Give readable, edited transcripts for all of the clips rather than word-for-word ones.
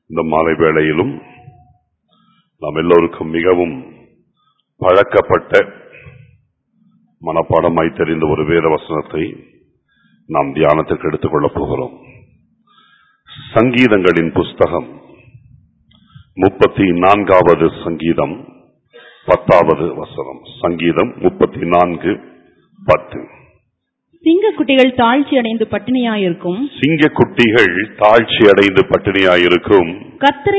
இந்த மாலை வேளையிலும் நாம் எல்லோருக்கும் மிகவும் பழக்கப்பட்ட மனப்பாடமாய் தெரிந்த ஒரு வேத வசனத்தை நாம் தியானத்துக்கு எடுத்துக் கொள்ளப் போகிறோம். சங்கீதங்களின் புஸ்தகம் 34வது சங்கீதம் 10வது வசனம். சங்கீதம் 34:10. சிங்கக்குட்டிகள் தாழ்ச்சி அடைந்து பட்டினியாயிருக்கும், சிங்கக்குட்டிகள் தாழ்ச்சி அடைந்து பட்டினியாயிருக்கும், கர்த்தரை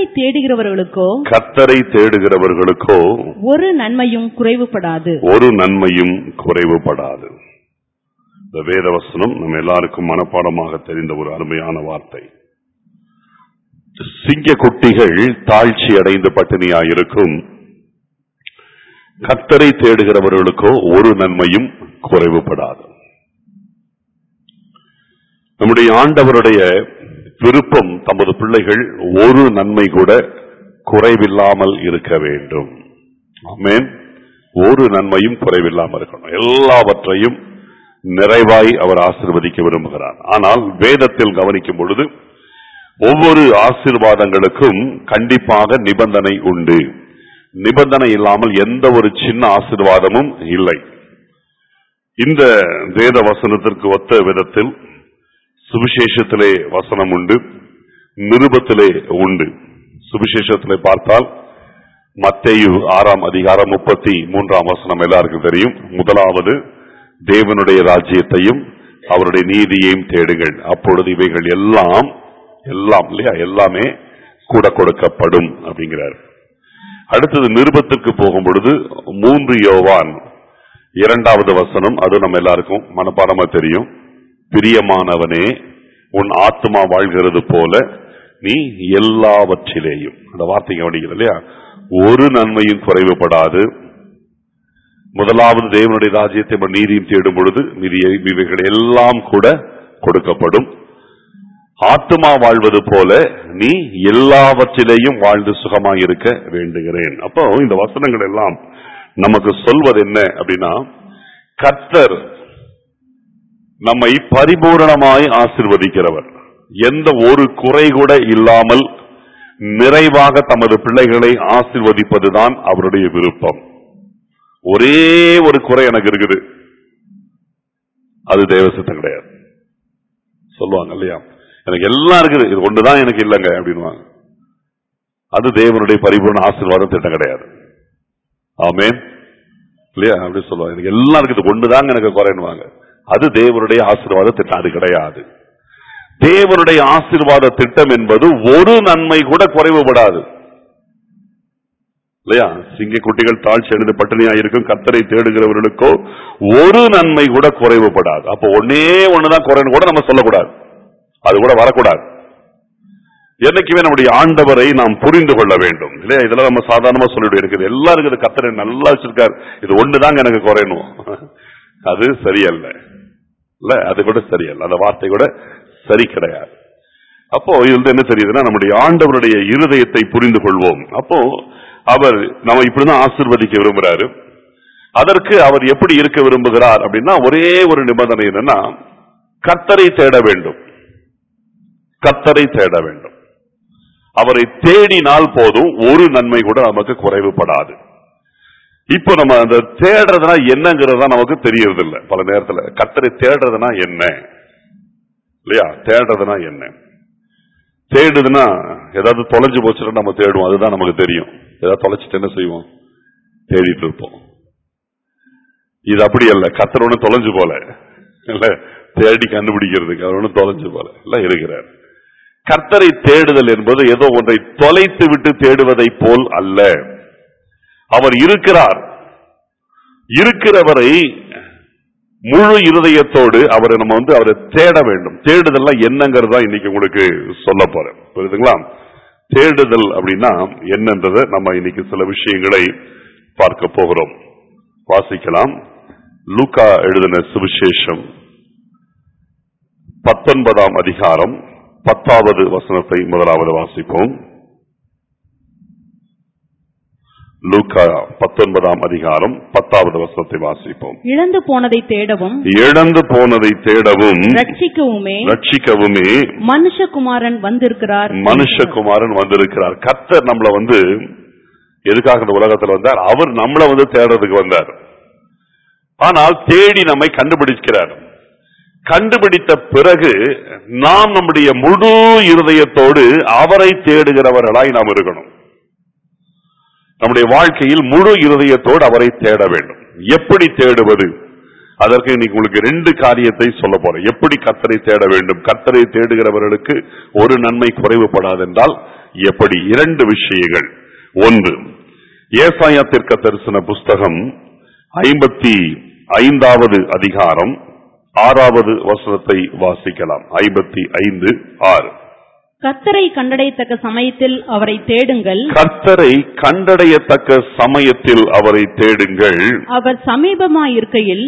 தேடுகிறவர்களுக்கோ ஒரு நன்மையும் குறைவுபடாது. இந்த வேதவசனம் நம்ம எல்லாருக்கும் மனப்பாடமாக தெரிந்த ஒரு அருமையான வார்த்தை. சிங்கக்குட்டிகள் தாழ்ச்சி அடைந்து பட்டினியாயிருக்கும், கர்த்தரை தேடுகிறவர்களுக்கோ ஒரு நன்மையும் குறைவுபடாது. நம்முடைய ஆண்டவருடைய விருப்பம் தமது பிள்ளைகள் ஒரு நன்மை கூட குறைவில்லாமல் இருக்க வேண்டும். ஆமென். ஒரு நன்மையும் குறைவில்லாமல் இருக்கணும். எல்லாவற்றையும் நிறைவாய் அவர் ஆசீர்வதிக்க விரும்புகிறார். ஆனால் வேதத்தில் கவனிக்கும் பொழுது ஒவ்வொரு ஆசீர்வாதங்களுக்கும் கண்டிப்பாக நிபந்தனை உண்டு. நிபந்தனை இல்லாமல் எந்த ஒரு சின்ன ஆசீர்வாதமும் இல்லை. இந்த வேத வசனத்திற்கு ஒத்த விதத்தில் சுவிசேஷத்திலே வசனம் உண்டு, நிருபத்திலே உண்டு. சுவிசேஷத்திலே பார்த்தால் மத்தேயு 6ஆம் அதிகாரம் 33ஆம் வசனம் எல்லாருக்கும் தெரியும். முதலாவது தேவனுடைய ராஜ்யத்தையும் அவருடைய நீதியையும் தேடுங்கள், அப்பொழுது இவைகள் எல்லாம் இல்லையா, எல்லாமே கூட கொடுக்கப்படும் அப்படிங்கிறார். அடுத்தது நிருபத்திற்கு போகும் பொழுது 3 யோவான் 2வது வசனம், அது நம்ம எல்லாருக்கும் மனப்பாடமா தெரியும். பிரியமானவனே, உன் ஆத்மா வாழ்கிறது போல நீ எல்லாவற்றிலேயும், அந்த வார்த்தை கவனிக்கிறது இல்லையா, ஒரு நன்மையும் குறைவுபடாது. முதலாவது தேவனுடைய ராஜ்யத்தை நீதியும் தேடும் பொழுது இவைகள் எல்லாம் கூட கொடுக்கப்படும். ஆத்மா வாழ்வது போல நீ எல்லாவற்றிலேயும் வாழ்ந்து சுகமாக இருக்க வேண்டுகிறேன். அப்போ இந்த வசனங்கள் எல்லாம் நமக்கு சொல்வது என்ன அப்படின்னா, கர்த்தர் நம்மை பரிபூரணமாய் ஆசீர்வதிக்கிறவர். எந்த ஒரு குறை கூட இல்லாமல் நிறைவாக தமது பிள்ளைகளை ஆசீர்வதிப்பதுதான் அவருடைய விருப்பம். ஒரே ஒரு குறை எனக்கு இருக்குது, அது தேவசித்தம் கிடையாது. சொல்லுவாங்க இல்லையா, எனக்கு எல்லாம் இருக்குது, இது ஒன்றுதான் எனக்கு இல்லைங்க அப்படின்வாங்க. அது தேவனுடைய பரிபூர்ண ஆசீர்வாதம் திட்டம் கிடையாது. ஆமென் இல்லையா, அப்படி சொல்லுவாங்க. எனக்கு எல்லாம் இருக்குது, ஒன்றுதாங்க எனக்கு குறைன்னுவாங்க. அது தேவனுடைய ஆசீர்வாத திட்டம், அது கிடையாது. தேவனுடைய ஆசீர்வாத திட்டம் என்பது ஒரு நன்மை கூட குறைவுபடாது இல்லையா. சிங்கக்குட்டிகள் தாழ்ச்சி அடைந்து பட்டினியா இருக்கும், கர்த்தரை தேடுகிறவர்களுக்கோ ஒரு நன்மை கூட குறைவுபடாது. அப்போ ஒண்ணுதான் குறைன்னு கூட நம்ம சொல்லக்கூடாது, அது கூட வரக்கூடாது. என்னைக்குமே நம்முடைய ஆண்டவரை நாம் புரிந்து கொள்ள வேண்டும் இல்லையா. இதெல்லாம் நம்ம சாதாரணமா சொல்லிட்டு இருக்குது, எல்லாம் இருக்குது, கர்த்தரை நல்லா வச்சிருக்காரு, இது ஒண்ணுதாங்க எனக்கு குறையணும், அது சரியல்ல இல்ல, அது கூட சரியல்ல, அந்த வார்த்தை கூட சரி கிடையாது. அப்போ இது என்ன தெரியுதுன்னா, நம்முடைய ஆண்டவருடைய இருதயத்தை புரிந்து கொள்வோம். அப்போ அவர் நம்ம இப்படிதான் ஆசீர்வதிக்க விரும்புகிறாரு. அதற்கு அவர் எப்படி இருக்க விரும்புகிறார் அப்படின்னா, ஒரே ஒரு நிபந்தனை என்னன்னா, கர்த்தரை தேட வேண்டும். கர்த்தரை தேட வேண்டும். அவரை தேடினால் போதும், ஒரு நன்மை கூட நமக்கு குறைவுபடாது. இப்போ நம்ம அந்த தேடுறதுனா என்னங்கிறதா நமக்கு தெரியறது இல்லை. பல நேரத்துல கர்த்தரை தேடுறதுனா என்ன இல்லையா, தேடுறதுனா என்ன, தேடுதுன்னா ஏதாவது தொலைஞ்சு போச்சுன்னா நம்ம தேடுவோம், அதுதான் நமக்கு தெரியும். ஏதாவது தொலைச்சிட்டு என்ன செய்வோம், தேடிட்டு இருப்போம். இது அப்படி அல்ல, கர்த்தர் ஒண்ணு தொலைஞ்சு போல இல்ல, தேடி கண்டுபிடிக்கிறதுக்கு அவர் ஒண்ணு தொலைஞ்சு போல இல்ல இருக்கிறார். கர்த்தரை தேடுதல் என்பது ஏதோ ஒன்றை தொலைத்து விட்டு தேடுவதை போல் அல்ல. அவர் இருக்கிறார், இருக்கிறவரை முழு இருதயத்தோடு அவரை நம்ம அவரை தேட வேண்டும். தேடுதல் என்னங்கிறதா இன்னைக்கு உங்களுக்கு சொல்ல போறேன், புரியுதுங்களா. தேடுதல் அப்படின்னா என்னன்றதை நம்ம இன்னைக்கு சில விஷயங்களை பார்க்க போகிறோம். வாசிக்கலாம். லூக்கா எழுதின சுவிசேஷம் 19ஆம் அதிகாரம் 10வது வசனத்தை முதலாவது வாசிப்போம். லூக்கா 19ஆம் அதிகாரம் 10வது வசனத்தை வாசிப்போம். இழந்து போனதை தேடவும் இழந்து போனதை தேடவும் ரட்சிக்கவுமே மனுஷகுமாரன் வந்திருக்கிறார். மனுஷகுமாரன் வந்திருக்கிறார். கர்த்தர் நம்மள எதுக்காக இந்த உலகத்தில் வந்தார்? அவர் நம்மள தேடுறதுக்கு வந்தார். ஆனால் தேடி நம்மை கண்டுபிடிக்கிறார். கண்டுபிடித்த பிறகு நாம் நம்முடைய முழு இருதயத்தோடு அவரை தேடுகிறவர்களாய் நாம் இருக்கணும். நம்முடைய வாழ்க்கையில் முழு இருதயத்தோடு அவரை தேட வேண்டும். எப்படி தேடுவது? அதற்கு இன்னைக்கு உங்களுக்கு 2 காரியத்தை சொல்ல போறேன். எப்படி கர்த்தரை தேட வேண்டும்? கர்த்தரை தேடுகிறவர்களுக்கு ஒரு நன்மை குறைவுபடாது என்றால் எப்படி? 2 விஷயங்கள். 1, ஏசாயா தீர்க்கதரிசன புஸ்தகம் 55வது அதிகாரம் 6வது வசனத்தை வாசிக்கலாம். 55:6. கர்த்தரை கண்டடையத்தக்க சமயத்தில் அவரை தேடுங்கள். கர்த்தரை கண்டடையத்தக்க சமயத்தில் அவரை தேடுங்கள். அவர் சமீபமாயிருக்கையில்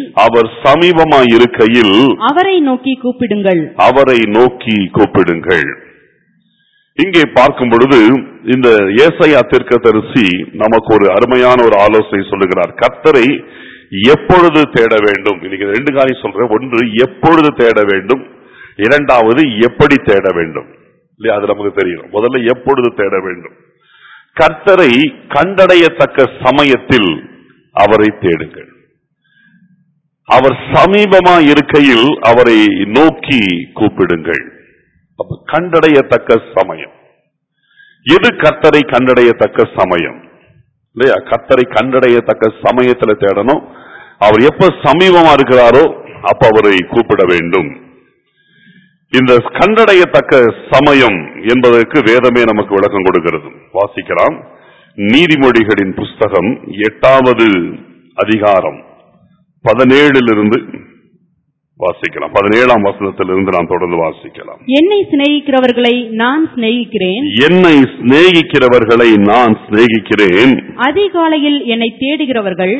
அவரை நோக்கி கூப்பிடுங்கள். அவரை நோக்கி கூப்பிடுங்கள். இங்கே பார்க்கும் பொழுது இந்த ஏசாயா தீர்க்கதரிசி நமக்கு ஒரு அருமையான ஒரு ஆலோசனை சொல்லுகிறார். கர்த்தரை எப்பொழுது தேட வேண்டும்? இன்னைக்கு 2 காரியம் சொல்றேன். 1, எப்பொழுது தேட வேண்டும். 2வது, எப்படி தேட வேண்டும். இல்லையா? அது நமக்கு தெரியும். முதல்ல எப்பொழுது தேட வேண்டும். கர்த்தரை கண்டடையத்தக்க சமயத்தில் அவரை தேடுங்கள். அவர் சமீபமா இருக்கையில் அவரை நோக்கி கூப்பிடுங்கள். அப்ப கண்டடையத்தக்க சமயம் எது? கர்த்தரை கண்டடையத்தக்க சமயம் இல்லையா? கர்த்தரை கண்டடையத்தக்க சமயத்துல தேடணும். அவர் எப்ப சமீபமா இருக்கிறாரோ அப்ப அவரை கூப்பிட வேண்டும். இந்த கண்டடையத்தக்க சமயம் என்பதற்கு வேதமே நமக்கு விளக்கம் கொடுக்கிறது. வாசிக்கலாம். நீதிமொழிகளின் புஸ்தகம் 8வது அதிகாரம் 17 வாசிக்கலாம். 17ஆம் வசனத்திலிருந்து நாம் தொடர்ந்து வாசிக்கலாம். என்னை சிநேகிக்கிறவர்களை நான் சிநேகிக்கிறேன். என்னை சிநேகிக்கிறவர்களை நான் சிநேகிக்கிறேன். அதிகாலையில் என்னை தேடுகிறவர்கள்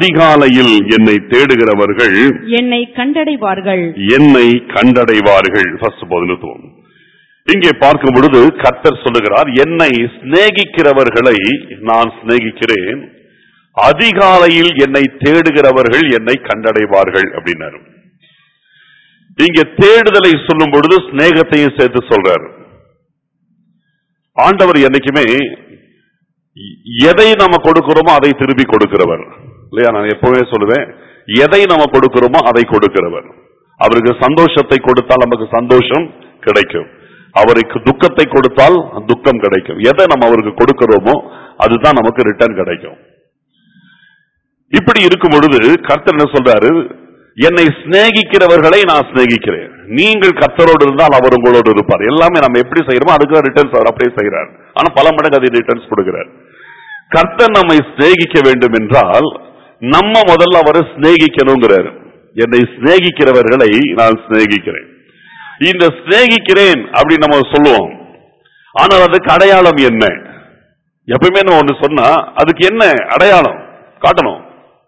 என்னை கண்டடைவார்கள். என்னை கண்டடைவார்கள். இங்கே பார்க்கும் பொழுது கர்த்தர் சொல்லுகிறார், என்னை சிநேகிக்கிறவர்களை நான் சிநேகிக்கிறேன். அதிகாலையில் என்னை தேடுகிறவர்கள் என்னை கண்டடைவார்கள் அப்படின்னாரு. இங்க தேடுதலை சொல்லும் பொழுது ஸ்நேகத்தையும் சேர்த்து சொல்றார். ஆண்டவர் என்னைக்குமே எதை நம்ம கொடுக்கிறோமோ அதை திருப்பி கொடுக்கிறவர் இல்லையா? நான் எப்பவுமே சொல்லுவேன், எதை நம்ம கொடுக்கிறோமோ அதை கொடுக்கிறவர். அவருக்கு சந்தோஷத்தை கொடுத்தால் நமக்கு சந்தோஷம் கிடைக்கும். அவருக்கு துக்கத்தை கொடுத்தால் துக்கம் கிடைக்கும். எதை நம்ம அவருக்கு கொடுக்கிறோமோ அதுதான் நமக்கு ரிட்டர்ன் கிடைக்கும். இப்படி இருக்கும் பொழுது கர்த்தர் என்ன சொல்றாரு? என்னை சிநேகிக்கிறவர்களை நான் சிநேகிக்கிறேன். நீங்கள் கர்த்தரோடு இருந்தால் அவர் உங்களோடு இருப்பார். எல்லாமே நம்ம எப்படி செய்யறோமோ அதுக்கு ரிட்டர்ன்ஸ் அவர் அப்படியே செய்யறார். ஆனா பல மடங்கு அதை ரிட்டர்ன்ஸ் கொடுக்கிறார். கர்த்தர் நம்மை சிநேகிக்க வேண்டும் என்றால் நம்ம முதல்ல அவரை சிநேகிக்கணுங்கிறார். என்னை சிநேகிக்கிறவர்களை நான் சிநேகிக்கிறேன். இந்த சிநேகிக்கிறேன் அப்படின்னு நம்ம சொல்லுவோம். ஆனால் அதுக்கு அடையாளம் என்ன? எப்பவுமே நம்ம ஒண்ணு சொன்னா அதுக்கு என்ன அடையாளம் காட்டணும்.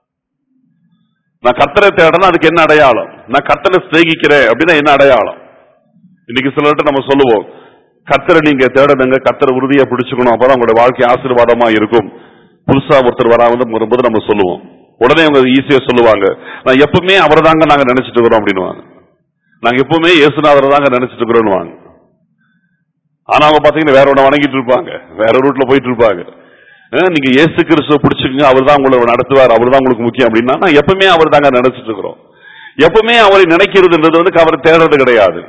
நான் கர்த்தரை தேடணும், அதுக்கு என்ன அடையாளம்? நான் கர்த்தரை சிநேகிக்கிறேன் அப்படின்னா என்ன அடையாளம்? இன்னைக்கு சிலர்கிட்ட நம்ம சொல்லுவோம், கர்த்தரை நீங்க தேடணுங்க, கர்த்தரை உறுதியா பிடிச்சுக்கணும், அப்பதான் உங்களோட வாழ்க்கை ஆசீர்வாதமா இருக்கும். புதுசா ஒருத்தர் வரும்போது நம்ம சொல்லுவோம். உடனே அவங்க ஈஸியா சொல்லுவாங்க, நான் எப்பவுமே அவரை தாங்க நாங்க நினைச்சிட்டு இருக்கிறோம் அப்படின்னுவாங்க. நாங்க எப்பவுமே இயேசுநாதரை தாங்க நினைச்சிட்டு இருக்கிறோம். ஆனா அவங்க பாத்தீங்கன்னா வேற ஒண்ணு வணங்கிட்டு இருப்பாங்க, வேற ரூட்ல போயிட்டு இருப்பாங்க. நீங்க இயேசு கிறிஸ்துவ பிடிச்சுக்கங்க, அவர் தான் உங்களை நடத்துவார், அவர் தான் உங்களுக்கு முக்கியம் அப்படின்னா எப்பவுமே அவர் தாங்க நினைச்சிட்டு இருக்கிறோம். எப்பவுமே அவரை நினைக்கிறதுன்றது அவரை தேடுறது கிடையாது.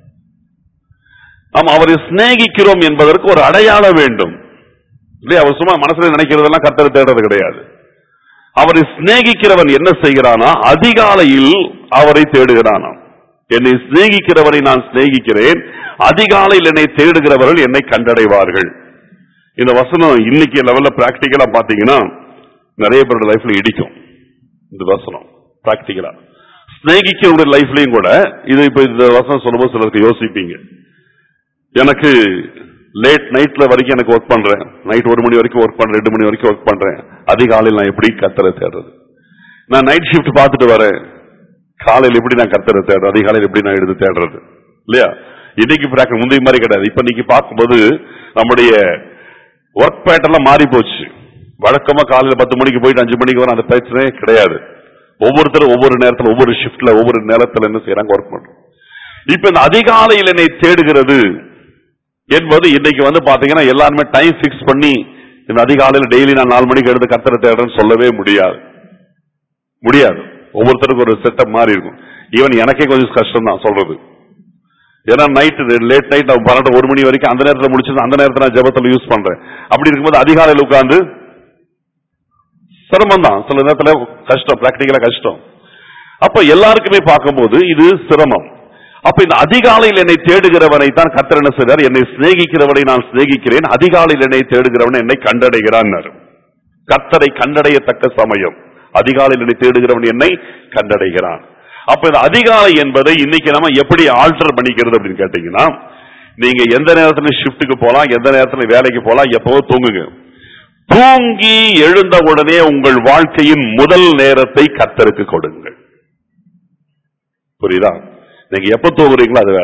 நாம் அவரை சிநேகிக்கிறோம் என்பதற்கு ஒரு அடையாளம் வேண்டும் இல்லையா? அவர் சும்மா மனசுல நினைக்கிறதெல்லாம் கர்த்தரை தேடுறது கிடையாது. அவரை சிநேகிக்கிறவன் என்ன செய்கிறானா? அதிகாலையில் அவரை தேடுகிறானாம். என்னை சிநேகிக்கிறவரை நான் சிநேகிக்கிறேன், அதிகாலையில் என்னை தேடுகிறவர்கள் என்னை கண்டடைவார்கள். இந்த வசனம் இன்னைக்கு லெவல்ல பிராக்டிகலா பாத்தீங்கன்னா நிறைய பேரோட லைஃப்ல இடிக்கும். இந்த வசனம் பிராக்டிகலா சிநேகிக்கிறவங்க லைஃப்லயும் கூட இது. இப்ப இந்த வசனம் சொல்லும்போது சிலருக்கு யோசிப்பீங்க, எனக்கு லேட் நைட்ல வரைக்கும் எனக்கு ஒர்க் பண்றேன், நைட் 1 மணி வரைக்கும் ஒர்க் பண்றேன், 2 மணி வரைக்கும் ஒர்க் பண்றேன், அதிகாலையில் நான் எப்படி கர்த்தரை தேடுறது? நான் நைட் ஷிஃப்ட் பார்த்துட்டு வரேன், காலையில் எப்படி நான் கர்த்தரை தேடுறது? அதிகாலையில் எப்படி நான் எடுத்து தேடுறது? இல்லையா? இன்னைக்கு முந்தைய மாதிரி கிடையாது. இப்ப இன்னைக்கு பார்க்கும்போது நம்முடைய ஒர்க் பேட்டர்லாம் மாறி போச்சு. வழக்கமா காலையில 10 மணிக்கு போயிட்டு 5 மணிக்கு வர அந்த பிரச்சனையே கிடையாது. ஒவ்வொருத்தரும் ஒவ்வொரு நேரத்துல ஒவ்வொரு ஷிப்ட்ல ஒவ்வொரு நேரத்துல என்ன செய்யறாங்க, ஒர்க் பண்றோம். இப்ப இந்த அதிகாலையில் என்னை தேடுகிறது என்பது இன்னைக்கு பாத்தீங்கன்னா எல்லாருமே டைம் பிக்ஸ் பண்ணி இந்த அதிகாலையில் டெய்லி நான் 4 மணிக்கு எடுத்து கர்த்தரை தேடுறேன்னு சொல்லவே முடியாது. ஒவ்வொருத்தருக்கும் ஒரு செட்டப் மாறி இருக்கும். ஈவன் எனக்கே கொஞ்சம் கஷ்டம் தான் சொல்றது. ஏன்னா லேட் நைட் 12 1 மணி வரைக்கும் அந்த நேரத்தில் முடிச்சு அந்த நேரத்தில் நான் ஜெபத்தில் யூஸ் பண்றேன். அப்படி இருக்கும்போது அதிகாலையில் உட்கார்ந்து சிரமம் தான், சில நேரத்தில் கஷ்டம், பிராக்டிகலா கஷ்டம். அப்ப எல்லாருக்குமே பார்க்கும்போது இது சிரமம். அப்ப இந்த அதிகாலையில் என்னை தேடுகிறவனை தான் கர்த்தர் என்ன செய்தார், என்னை சிநேகிக்கிறவனை நான் சிநேகிக்கிறேன், அதிகாலையில் என்னை தேடுகிறவன் என்னை கண்டடைகிறான். கர்த்தரை கண்டடையத்தக்க சமயம், அதிகாலையில் என்னை தேடுகிறவன் என்னை கண்டடைகிறான். அப்ப இந்த அதிகாலை என்பதை இன்னைக்கு நம்ம எப்படி ஆல்டர் பண்ணிக்கிறது அப்படின்னு கேட்டீங்கன்னா, நீங்க எந்த நேரத்துல ஷிப்டுக்கு போலாம், எந்த நேரத்துல வேலைக்கு போலாம், எப்பவோ தூங்குங்க. தூங்கி எழுந்த உடனே உங்கள் வாழ்க்கையின் முதல் நேரத்தை கர்த்தருக்கு கொடுங்கள். புரியுதா? நீங்க எப்ப தூங்குறீங்களோ அது வேற,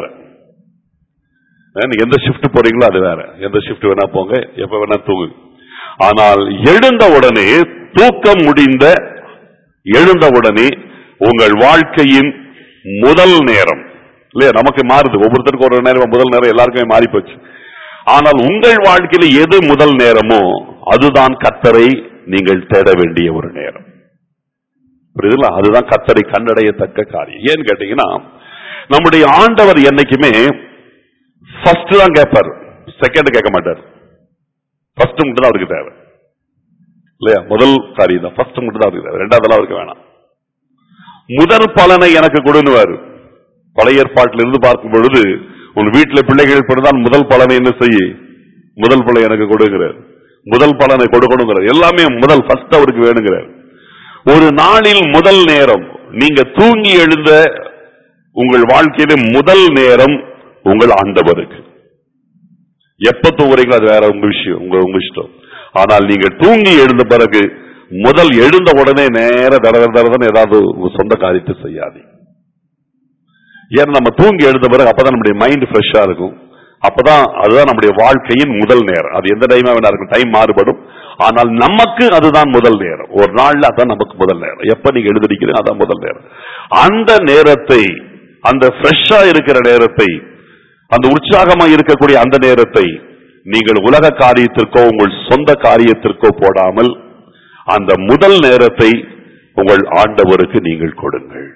நீங்க எந்த ஷிப்ட் போறீங்களோ அது வேற. எந்த ஷிப்ட் வேணா போங்க, எப்ப வேணா தூங்கு. ஆனால் எழுந்த உடனே, தூக்கம் முடிந்த எழுந்த உடனே உங்கள் வாழ்க்கையின் முதல் நேரம் இல்லையா, நமக்கு மாறுது. ஒவ்வொருத்தருக்கும் ஒரு நேரம், முதல் நேரம் எல்லாருக்குமே மாறி போச்சு. ஆனால் உங்கள் வாழ்க்கையில எது முதல் நேரமோ அதுதான் கர்த்தரை நீங்கள் தேட வேண்டிய ஒரு நேரம். புரியுதுங்களா? அதுதான் கர்த்தரை கண்டடையத்தக்க காரியம். ஏன்னு கேட்டீங்கன்னா, நம்முடைய ஆண்டவர் என்னைக்குமே ஃபர்ஸ்ட் தான் கேட்பார், செகண்ட் கேட்க மாட்டார். ஃபர்ஸ்ட் மட்டும் தான் அவருக்கு தேவை இல்லையா? முதல் காரியம் தான், ஃபர்ஸ்ட் மட்டும் தான் அவருக்கு தேவை, ரெண்டாவதெல்லாம் அவருக்கு வேணாம். முதல் பலனை எனக்கு கொடுன்னுவார். பழைய ஏற்பாட்டில் இருந்து பார்க்கும் பொழுது, உன் வீட்டில் பிள்ளைகள் பிறந்தால் முதல் பலனை என்ன செய்ய, முதல் பலனை எனக்கு கொடுக்கிறார், முதல் பலனை கொடுக்கணுங்கிறார். எல்லாமே முதல் ஃபர்ஸ்ட் அவருக்கு வேணுங்கிறார். ஒரு நாளில் முதல் நேரம், நீங்க தூங்கி எழுந்த உங்கள் வாழ்க்கையில முதல் நேரம் உங்கள் ஆண்டவருக்கு. எப்ப தூங்குறீங்களோ அது வேற, உங்க விஷயம், உங்க இஷ்டம். ஆனால் நீங்க தூங்கி எழுந்த பிறகு முதல் எழுந்த உடனே நேர தடதடன்னு ஏதாவது உங்க சொந்த காரியத்தை செய்யாதீங்க. ஏன்னா நம்ம தூங்கி எழுந்த பிறகு அப்பதான் நம்முடைய மைண்ட் ஃப்ரெஷ்ஷா இருக்கும். அப்பதான் அதுதான் நம்முடைய வாழ்க்கையின் முதல் நேரம். அது எந்த டைமா வேணா இருக்கும், டைம் மாறுபடும். ஆனால் நமக்கு அதுதான் முதல் நேரம். ஒரு நாள்ல அதான் நமக்கு முதல் நேரம். எப்ப நீங்க எழுதிருக்கிறீங்க அதான் முதல் நேரம். அந்த நேரத்தை, அந்த ஃப்ரெஷ்ஷா இருக்கிற நேரத்தை, அந்த உற்சாகமா இருக்கக்கூடிய அந்த நேரத்தை நீங்கள் உலக காரியத்திற்கோ உங்கள் சொந்த காரியத்திற்கோ போடாமல் அந்த முதல் நேரத்தை உங்கள் ஆண்டவருக்கு நீங்கள் கொடுங்கள்.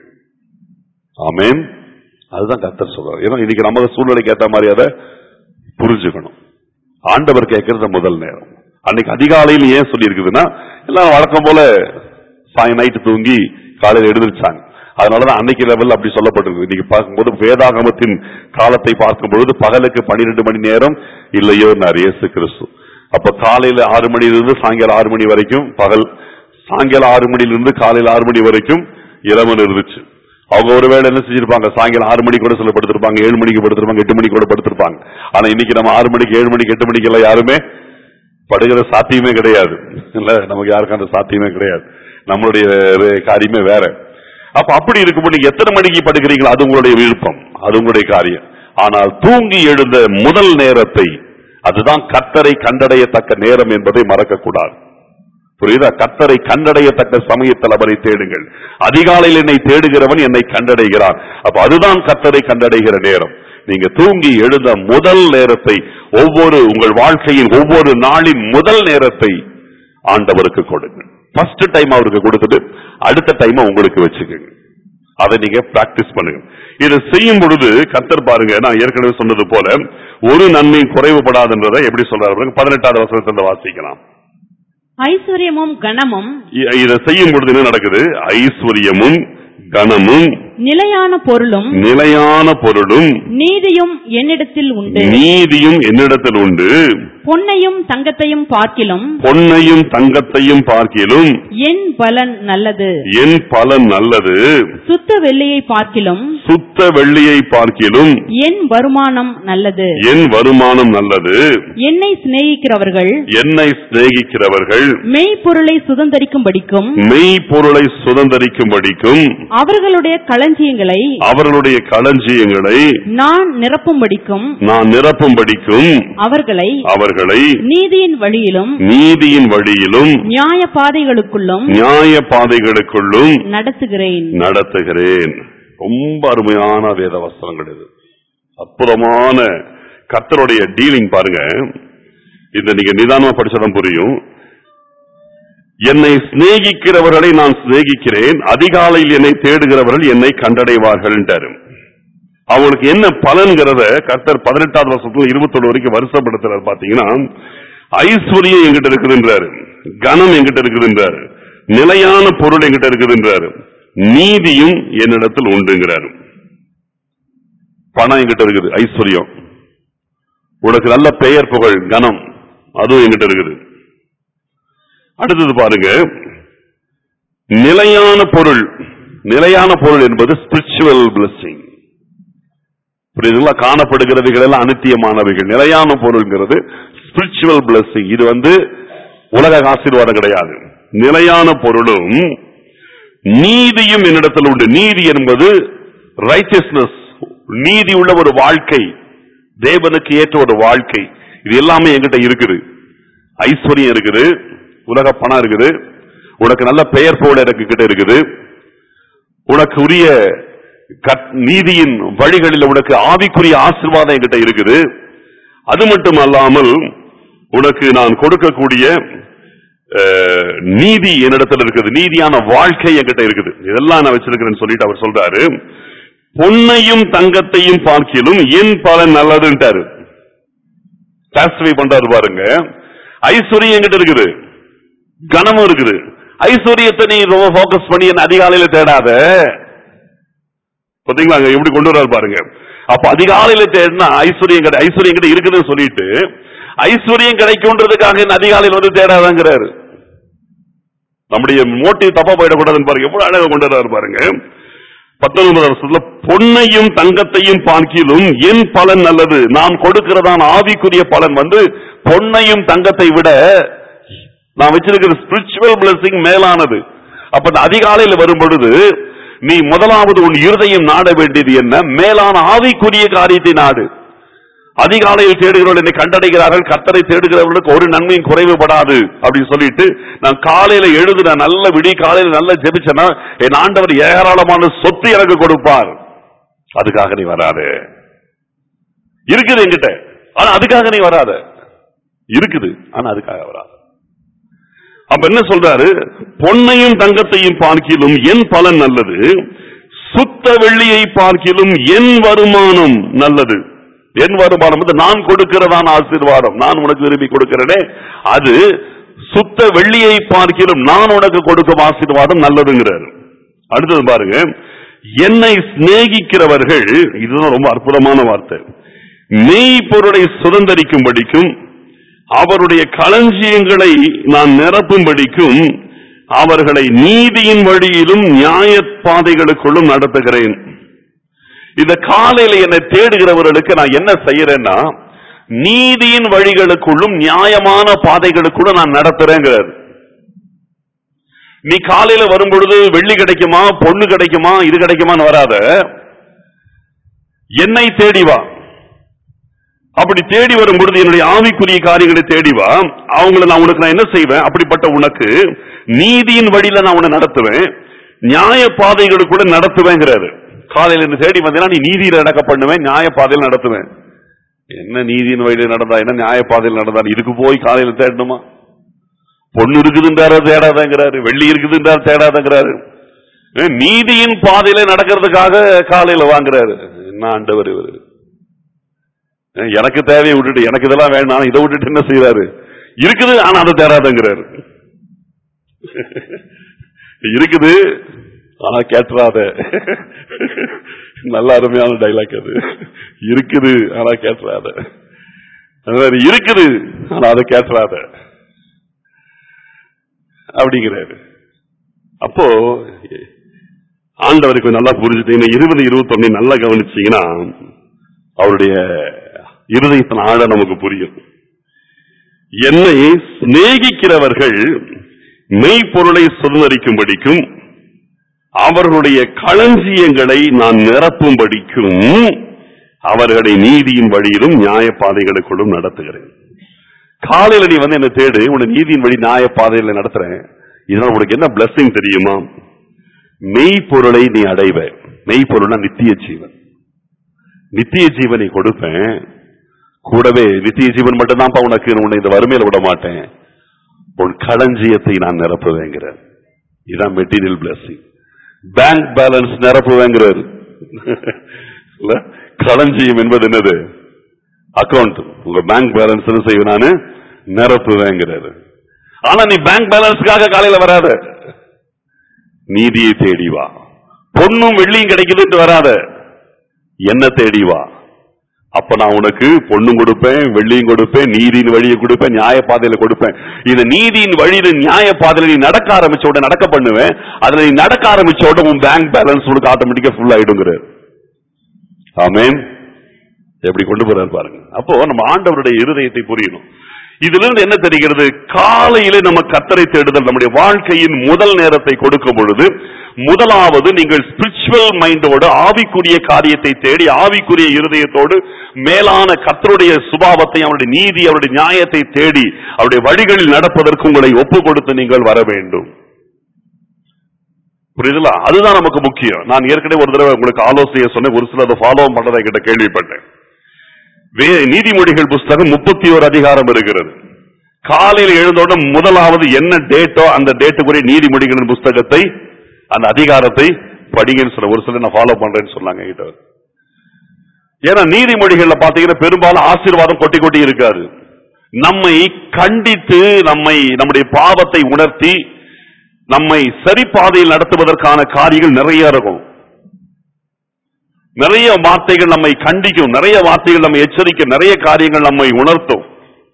ஆமென். அதுதான் கர்த்தர் சொல்றார். ஏன்னா இன்னைக்கு நம்ம சூழ்நிலைக்கு ஏற்ற மாதிரி அதை புரிஞ்சுக்கணும். ஆண்டவர் கேட்கறது முதல் நேரம். அன்னைக்கு அதிகாலையில் ஏன் சொல்லி இருக்குதுன்னா, எல்லாம் வழக்கம் போல நைட்டு தூங்கி காலையில் எழுந்திருச்சாங்க. அதனாலதான் அன்னைக்கு லெவல் அப்படி சொல்லப்பட்டிருக்கு. இன்னைக்கு பார்க்கும்போது வேதாகமத்தின் காலத்தை பார்க்கும் பொழுது பகலுக்கு 12 மணி நேரம் இல்லையோ இயேசு கிறிஸ்து. அப்ப காலையில 6 மணியிலிருந்து சாயங்காலம் 6 மணி வரைக்கும் பகல், சாயங்காலம் 6 மணியிலிருந்து காலையில் 6 மணி வரைக்கும் இரவு இருந்துச்சு. அவங்க ஒருவேளை என்ன செஞ்சிருப்பாங்க, சாயங்காலம் 6 மணிக்கு கூட சில படுத்திருப்பாங்க, 7 மணிக்கு படுத்திருப்பாங்க, 8 மணிக்கு கூட படுத்திருப்பாங்க. ஆனா இன்னைக்கு நம்ம 6 மணிக்கு 7 மணிக்கு 8 மணிக்கு எல்லாம் யாருமே படுகிற சாத்தியமே கிடையாது இல்ல. நமக்கு யாருக்கும் அந்த சாத்தியமே கிடையாது. நம்மளுடைய காரியமே வேற. அப்ப அப்படி இருக்கும்போது நீங்க எத்தனை மணிக்கு படுக்கிறீங்களோ அது உங்களுடைய விருப்பம், அது உங்களுடைய காரியம். ஆனால் தூங்கி எழுந்த முதல் நேரத்தை, அதுதான் கர்த்தரை கண்டடையத்தக்க நேரம் என்பதை மறக்க கூடாது. புரியுதா? கர்த்தரை கண்டடையத்தக்க சமயத்தில் அவரை தேடுங்கள். அதிகாலையில் என்னை தேடுகிறவன் என்னை கண்டடைகிறான். அப்ப அதுதான் கர்த்தரை கண்டடைகிற நேரம். நீங்க தூங்கி எழுந்த முதல் நேரத்தை, உங்கள் வாழ்க்கையின் ஒவ்வொரு நாளின் முதல் நேரத்தை ஆண்டவருக்கு கொடுங்க. ஃபர்ஸ்ட் டைம் அவருக்கு கொடுத்தது அடுத்த டைம் உங்களுக்கு வச்சுக்கோங்க. அதை நீங்க பிராக்டிஸ் பண்ணுங்க. இதை செய்யும் பொழுது கர்த்தர் பாருங்க, நான் ஏற்கனவே சொன்னது போல ஒரு நன்மை குறைவுபடாதுன்றதை எப்படி சொல்றாரு 18வது வசனத்தை வாசிக்கலாம். ஐஸ்வர்யமும் கனமும், இதை செய்யும் பொழுது என்ன நடக்குது? ஐஸ்வர்யமும் கனமும், நிலையான பொருளும் நீதியும் என்னிடத்தில் உண்டு. பொன்னையும் தங்கத்தையும் பார்க்கிலும் என் பலன் நல்லது. சுத்த வெள்ளியை பார்க்கிலும் என் வருமானம் நல்லது. என்னை சிநேகிக்கிறவர்கள் மெய்ப்பொருளை சுதந்தரிக்கும்படிக்கும் அவர்களுடைய களஞ்சியங்களில் களஞ்சியங்களை நான் நிரப்பும்படிக்கும் அவர்களை நீதியின் வழியிலும் நியாய பாதைகளுக்குள்ளும் நடத்துகிறேன். ரொம்ப அருமையான வேத வசனங்கள் இது. அற்புதமான கர்த்தருடைய டீலிங் பாருங்க. இந்த நீங்க நிதானமா படிச்சதான் புரியும். என்னை சிநேகிக்கிறவர்களை நான் சிநேகிக்கிறேன், அதிகாலையில் என்னை தேடுகிறவர்கள் என்னை கண்டடைவார்கள். அவங்களுக்கு என்ன பலன்கிறத கர்த்தர் 18வது வசனத்துல 21 வரைக்கும் வருஷப்படுத்துறாரு. பாத்தீங்கன்னா, ஐஸ்வர்யம் என்கிட்ட இருக்குதுன்றாரு, கனம் என்கிட்ட இருக்குதுன்றாரு, நிலையான பொருள் என்கிட்ட இருக்குதுன்றாரு, நீதியும் என்னிடத்தில் உண்டுங்கிறாரு. பணம் என்கிட்ட இருக்குது, ஐஸ்வர்யம், உனக்கு நல்ல பெயர் புகழ் கனம் அதுவும் என்கிட்ட இருக்குது. அடுத்தது பாருங்க, நிலையான பொருள். நிலையான பொருள் என்பது ஸ்பிரிச்சுவல் பிளெஸிங். காணப்படுகிறவைகள் எல்லாம் அனித்தியமானவைகள். நிலையான பொருள்ங்கிறது ஸ்பிரிச்சுவல் பிளெஸிங். இது உலக ஆசீர்வாதம் கிடையாது. நிலையான பொருளும் நீதியும் என்னிடத்தில் உண்டு. நீதி என்பது ரைச்சியஸ்னஸ், நீதி உள்ள ஒரு வாழ்க்கை, தேவனுக்கு ஏற்ற ஒரு வாழ்க்கை. இது எல்லாமே என்கிட்ட இருக்குது. ஐஸ்வர்யம் இருக்குது, உலக பணம் இருக்குது, உனக்கு நல்ல பெயர் போல எனக்கு கிட்ட இருக்குது, உனக்கு உரிய நீதியின் வழிகளில் உனக்கு ஆவிக்குரிய ஆசீர்வாதம் என்கிட்ட இருக்குது. அது மட்டுமல்லாமல் உனக்கு நான் கொடுக்கக்கூடிய நீதி என்னிடத்தில் இருக்குது, நீதியான வாழ்க்கை என்கிட்ட இருக்குது. இதெல்லாம் நான் வச்சிருக்கிறேன்னு சொல்லிட்டு அவர் சொல்றாரு, பொன்னையும் தங்கத்தையும் பார்க்கிலும் என் பலன் நல்லதுன்றாரு. கிளாசிஃபை பண்றாரு பாருங்க. ஐஸ்வர்யம் என்கிட்ட இருக்குது, கனமும் இருக்குது. ஐஸ்வர்யத்தை நீ ரொம்ப போக்கஸ் பண்ணி என்ன அதிகாலையில தேடாத. பாத்தீங்களா எப்படி கொண்டு வர்றாரு பாருங்க. அப்ப அதிகாலையில தேடினா ஐஸ்வர்யம் கிட்ட இருக்குதுன்னு சொல்லிட்டு ஐஸ்வர்யம் கிடைக்கும்ன்றதுக்காக என்ன அதிகாலையில் தேடாதங்கிறாரு. நம்முடைய மோட்டிவ் தப்பா போயிடக்கூடாதுன்னு பாருங்க, எவ்வளவு அழகா கொண்டு வர்றாரு பாருங்க. 19வது வருஷத்துல பொன்னையும் தங்கத்தையும் பார்க்கிலும் என் பலன் நல்லது. நாம் கொடுக்கிறதான ஆவிக்குரிய பலன் பொன்னையும் தங்கத்தை விட நான் வச்சிருக்கிற ஸ்பிரிச்சுவல் பிளெஸிங் மேலானது. அப்ப அதிகாலையில் வரும் பொழுது நீ முதலாவது உன் இருதயம் நாட வேண்டியது என்ன? மேலான ஆவிக்குரிய காரியத்தை நாடு. அதிகாலையில் தேடுகிறவர்கள் என்னை கண்டடைகிறார்கள், கர்த்தரை தேடுகிறவர்களுக்கு ஒரு நன்மையும் குறைவுபடாது அப்படின்னு சொல்லிட்டு நான் காலையில எழுதுன நல்ல விடி காலையில நல்ல ஜெபிச்சனா என் ஆண்டவர் ஏராளமான சொத்து எனக்கு கொடுப்பார். அதுக்காக நீ வராது. இருக்குது என்கிட்ட, ஆனா அதுக்காக நீ வராத. இருக்குது, ஆனா அதுக்காக வராது. அப்ப என்ன சொல்றாரு? பொன்னையும் தங்கத்தையும் பார்க்கிலும் என் பலன் நல்லது, சுத்த வெள்ளியை பார்க்கிலும் என் வருமானம் நல்லது. என் வருமானம் நான் கொடுக்கிறதான ஆசீர்வாதம், நான் உனக்கு விரும்பி கொடுக்கிறேனே அது சுத்த வெள்ளியை பார்க்கிலும் நான் உனக்கு கொடுக்கும் ஆசீர்வாதம் நல்லதுங்கிறாரு. அடுத்தது பாருங்க, என்னை சிநேகிக்கிறவர்கள், இதுதான் ரொம்ப அற்புதமான வார்த்தை, மெய்ப்பொருளை சுதந்தரிக்கும்படிக்கும் அவருடைய களஞ்சியங்களை நான் நிரப்பும்படிக்கும் அவர்களை நீதியின் வழியிலும் நியாய பாதைகளுக்குள்ளும் நடத்துகிறேன். இந்த காலையில என்னை தேடுகிறவர்களுக்கு நான் என்ன செய்யறேன்னா, நீதியின் வழிகளுக்குள்ளும் நியாயமான பாதைகளுக்குள்ள நான் நடத்துறேங்கிறார். நீ காலையில வரும் பொழுது வெள்ளி கிடைக்குமா, பொண்ணு கிடைக்குமா, இது கிடைக்குமான்னு வராத, என்னை தேடி வா. அப்படி தேடி வரும் பொழுது என்னுடைய ஆவிக்குரிய காரியங்களை தேடி வா. அவங்களை நான் உனக்கு என்ன செய்வேன்? அப்படிப்பட்ட உனக்கு நீதியின் வழியில நான் உன்னை நடத்துவேன், நியாய பாதைகளுக்குள்ள நடத்துவேங்கிறாரு. காலையில இருந்து தேடி வந்தேன்னா நீ நீதியில நடக்க பண்ணுவேன், நியாய பாதையில் நடத்துவேன். என்ன நீதியின் வழியில நடந்தா என்ன, நியாய பாதையில் நடந்தா இதுக்கு போய் காலையில தேடணுமா? பொண்ணு இருக்குதுன்றாரு தேடாதங்கிறாரு, வெள்ளி இருக்குதுன்றாரு தேடாதங்கிறாரு. நீதியின் பாதையில நடக்கிறதுக்காக காலையில வாங்குறாரு. என்ன ஆண்டவர் இவரு? எனக்கு தேவையை விட்டுட்டு, எனக்கு இதெல்லாம் வேண்டாம், இதை விட்டுட்டு என்ன செய்யறாரு? இருக்குது ஆனா அதை தேடாதங்கிறாரு. இருக்குது ஆனா கேட்டுறாத. நல்ல அருமையான டைலாக் அது. இருக்குது ஆனா கேட்டுறாத, இருக்குது ஆனா அதை கேட்டுறாத அப்படிங்கிறாரு. அப்போ ஆண்டவருக்கு நல்லா புரிஞ்சுட்டீங்கன்னா 20-21 நல்லா கவனிச்சீங்கன்னா அவருடைய இருதயத்தின் ஆழ நமக்கு புரியும். என்னை சிநேகிக்கிறவர்கள் மெய்ப்பொருளை சுதந்தரிக்கும்படிக்கும் அவர்களுடைய களஞ்சியங்களை நான் நிரப்பும்படிக்கும் அவர்களை நீதியின் வழியிலும் நியாய பாதைகளுக்குள்ளும் நடத்துகிறேன். காலையில நீ வந்து என்ன தேடு, உன்னை நீதியின் வழி நியாய பாதையில நடத்துறேன். இதனால உனக்கு என்ன பிளஸிங் தெரியுமா? மெய்ப்பொருளை நீ அடைவ. மெய்ப்பொருள்னா நித்திய ஜீவன். நித்திய ஜீவனை கொடுப்பேன். கூடவே நித்திய ஜீவன் மட்டும்தான் உனக்கு, உன்னை இந்த வறுமையில விட மாட்டேன். உன் களஞ்சியத்தை நான் நிரப்புவேங்கிறேன். இதான் மெட்டீரியல் பிளஸிங். பேங்க் பேலன்ஸ் நிரப்புவேங்கிறாரு. களஞ்சியம் என்பது என்னது? அக்கௌண்ட். உங்க பேங்க் பேலன்ஸ் என்ன செய்வேன் நானு? நிரப்புவேங்கிறாரு. ஆனா நீ பேங்க் பேலன்ஸ்க்காக காலையில வராத, நீதியை தேடி வா. பொண்ணும் வெள்ளியும் கிடைக்குதுன்னு வராத, என்ன தேடி வா. அப்ப நான் உனக்கு பொண்ணும் கொடுப்பேன், வெள்ளியும் கொடுப்பேன், நீதியின் வழியை கொடுப்பேன், நியாய பாதையில கொடுப்பேன். இந்த நீதியின் வழியில நியாய பாதையில நீ நடக்க ஆரம்பிச்ச உடனே நடக்க பண்ணுவேன். அதுல நீ நடக்க ஆரம்பிச்ச உடனே உன் பேங்க் பேலன்ஸ் உனக்கு ஆட்டோமேட்டிக்கா ஃபுல் ஆயிடுங்கிற. ஆமென். எப்படி கொண்டு போறாரு பாருங்க. அப்போ நம்ம ஆண்டவருடைய இருதயத்தை புரியணும். இதுல இருந்து என்ன தெரிகிறது? காலையிலே நம்ம கர்த்தரை தேடுதல் நம்முடைய வாழ்க்கையின் முதல் நேரத்தை கொடுக்கும் பொழுது, முதலாவது நீங்கள் ஸ்பிரிச்சுவல் மைண்டோடு ஆவிக்குரிய காரியத்தை தேடி ஆவிக்குரிய இருதயத்தோடு மேலான கர்த்தருடைய சுபாவத்தை, அவருடைய நீதி, அவருடைய நியாயத்தை தேடி அவருடைய வழிகளில் நடப்பதற்கு உங்களை ஒப்பு கொடுத்து நீங்கள் வர வேண்டும். புரியுதுங்களா? அதுதான் நமக்கு முக்கியம். நான் ஏற்கனவே ஒரு தடவை உங்களுக்கு ஆலோசனையை சொன்னேன். ஒரு சில அதை ஃபாலோ பண்றதை கிட்ட கேள்விப்பட்டேன். நீதிமொழிகள் புஸ்தகம் 31 அதிகாரம் இருக்கிறது. காலையில் எழுந்தோட முதலாவது என்ன டேட்டோ அந்த டேட்டுக்குரிய நீதிமொழிகளின் புஸ்தகத்தை, அந்த அதிகாரத்தை படிங்கன்னு சொல்ல. ஒரு சில நான் ஃபாலோ பண்றேன்னு சொன்னாங்க கிட்ட. ஏன்னா நீதிமொழிகள்ல பாத்தீங்கன்னா பெரும்பாலும் ஆசீர்வாதம் கொட்டி கொட்டி இருக்காது. நம்மை கண்டித்து, நம்முடைய பாவத்தை உணர்த்தி, நம்மை சரி பாதையில் நடத்துவதற்கான காரியங்கள் நிறைய இருக்கும். நிறைய வார்த்தைகள் நம்மை கண்டிக்கும், நிறைய வார்த்தைகள் நம்மை எச்சரிக்கும், நிறைய காரியங்கள் நம்மை உணர்த்தும்.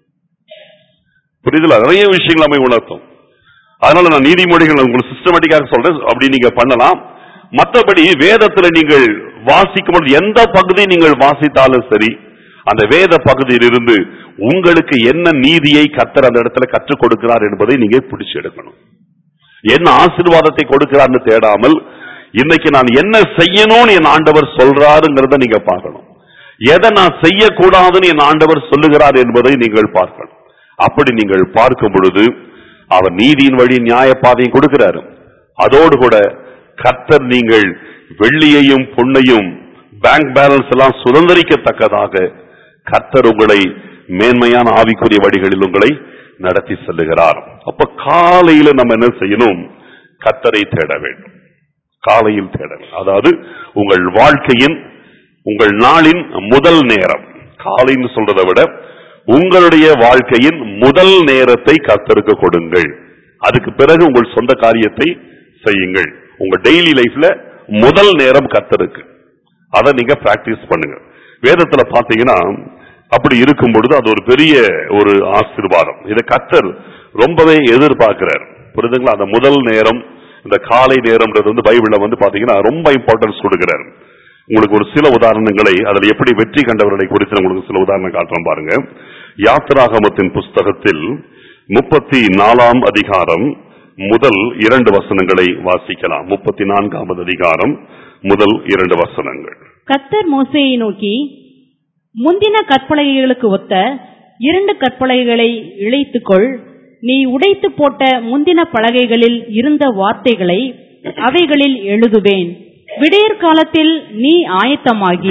புரியுதுல? நிறைய விஷயங்கள் நம்மை உணர்த்தும். அதனால நான் நீதிமொழிகள் உங்களுக்கு சிஸ்டமேட்டிக்காக சொல்றேன், அப்படி நீங்க பண்ணலாம். மற்றபடி வேதத்துல நீங்கள் வாசிக்கும் பொழுது எந்த பகுதி நீங்கள் வாசித்தாலும் சரி, அந்த வேத பகுதியில் இருந்து உங்களுக்கு என்ன நீதியை கர்த்தர் அந்த இடத்துல கற்றுக் கொடுக்கிறார் என்பதை நீங்க பிடிச்சு எடுக்கணும். என்ன ஆசீர்வாதத்தை கொடுக்கிறார்னு தேடாமல், இன்னைக்கு நான் என்ன செய்யணும்னு என் ஆண்டவர் சொல்றாருங்கிறத நீங்க பார்க்கணும். எதை நான் செய்யக்கூடாதுன்னு என் ஆண்டவர் சொல்லுகிறார் என்பதை நீங்கள் பார்க்கணும். அப்படி நீங்கள் பார்க்கும் பொழுது அவர் நீதியின் வழி நியாய பாதையும் கொடுக்கிறாரு. அதோடு கூட கர்த்தர் நீங்கள் வெள்ளியையும் பொன்னையும் பேங்க் பேலன்ஸ் எல்லாம் சுதந்திரிக்கத்தக்கதாக கர்த்தர் உங்களை மேன்மையான ஆவிக்குரிய வழிகளில் உங்களை நடத்தி செல்லுகிறார். அப்ப காலையில நம்ம என்ன செய்யணும்? கர்த்தரை தேட வேண்டும். காலையில் தேடணும். அதாவது உங்கள் வாழ்க்கையின், உங்கள் நாளின் முதல் நேரம். காலைன்னு சொல்றதை விட உங்களுடைய வாழ்க்கையின் முதல் நேரத்தை கர்த்தருக்கு கொடுங்கள். அதுக்கு பிறகு உங்கள் சொந்த காரியத்தை செய்யுங்கள். உங்க டெய்லி லைஃப்ல முதல் நேரம் கர்த்தருக்கு. அதை நீங்க பிராக்டிஸ் பண்ணுங்க. வேதத்துல பாத்தீங்கன்னா அப்படி இருக்கும் பொழுது அது ஒரு பெரிய ஒரு ஆசீர்வாதம். இதை கர்த்தர் ரொம்பவே எதிர்பார்க்கிறார். புரியுதுங்களா? அந்த முதல் நேரம், இந்த காலை நேரம்ன்றது வந்து பைபிள்ல வந்து பாத்தீங்கன்னா ரொம்ப இம்பார்ட்டன்ஸ் கொடுக்கிறார். உங்களுக்கு ஒரு சில உதாரணங்களை, அதில் எப்படி வெற்றி கண்டவர்களை குறித்து உங்களுக்கு சில உதாரணம் காட்டுறோம் பாருங்க. யாத்திராகமத்தின் புஸ்தகத்தில் 34 அதிகாரம் முதல் 2 வசனங்களை வாசிக்கலாம். 34 அதிகாரம் முதல் 2 வசனங்கள். கர்த்தர் மோசேயை நோக்கி, முந்தின கற்பலகைகளுக்கு ஒத்த 2 கற்பலகைகளை இழைத்துக்கொள். நீ உடைத்து போட்ட முந்தின பலகைகளில் இருந்த வார்த்தைகளை அவைகளில் எழுதுவேன். விடியற் காலத்தில் நீ ஆயத்தமாகி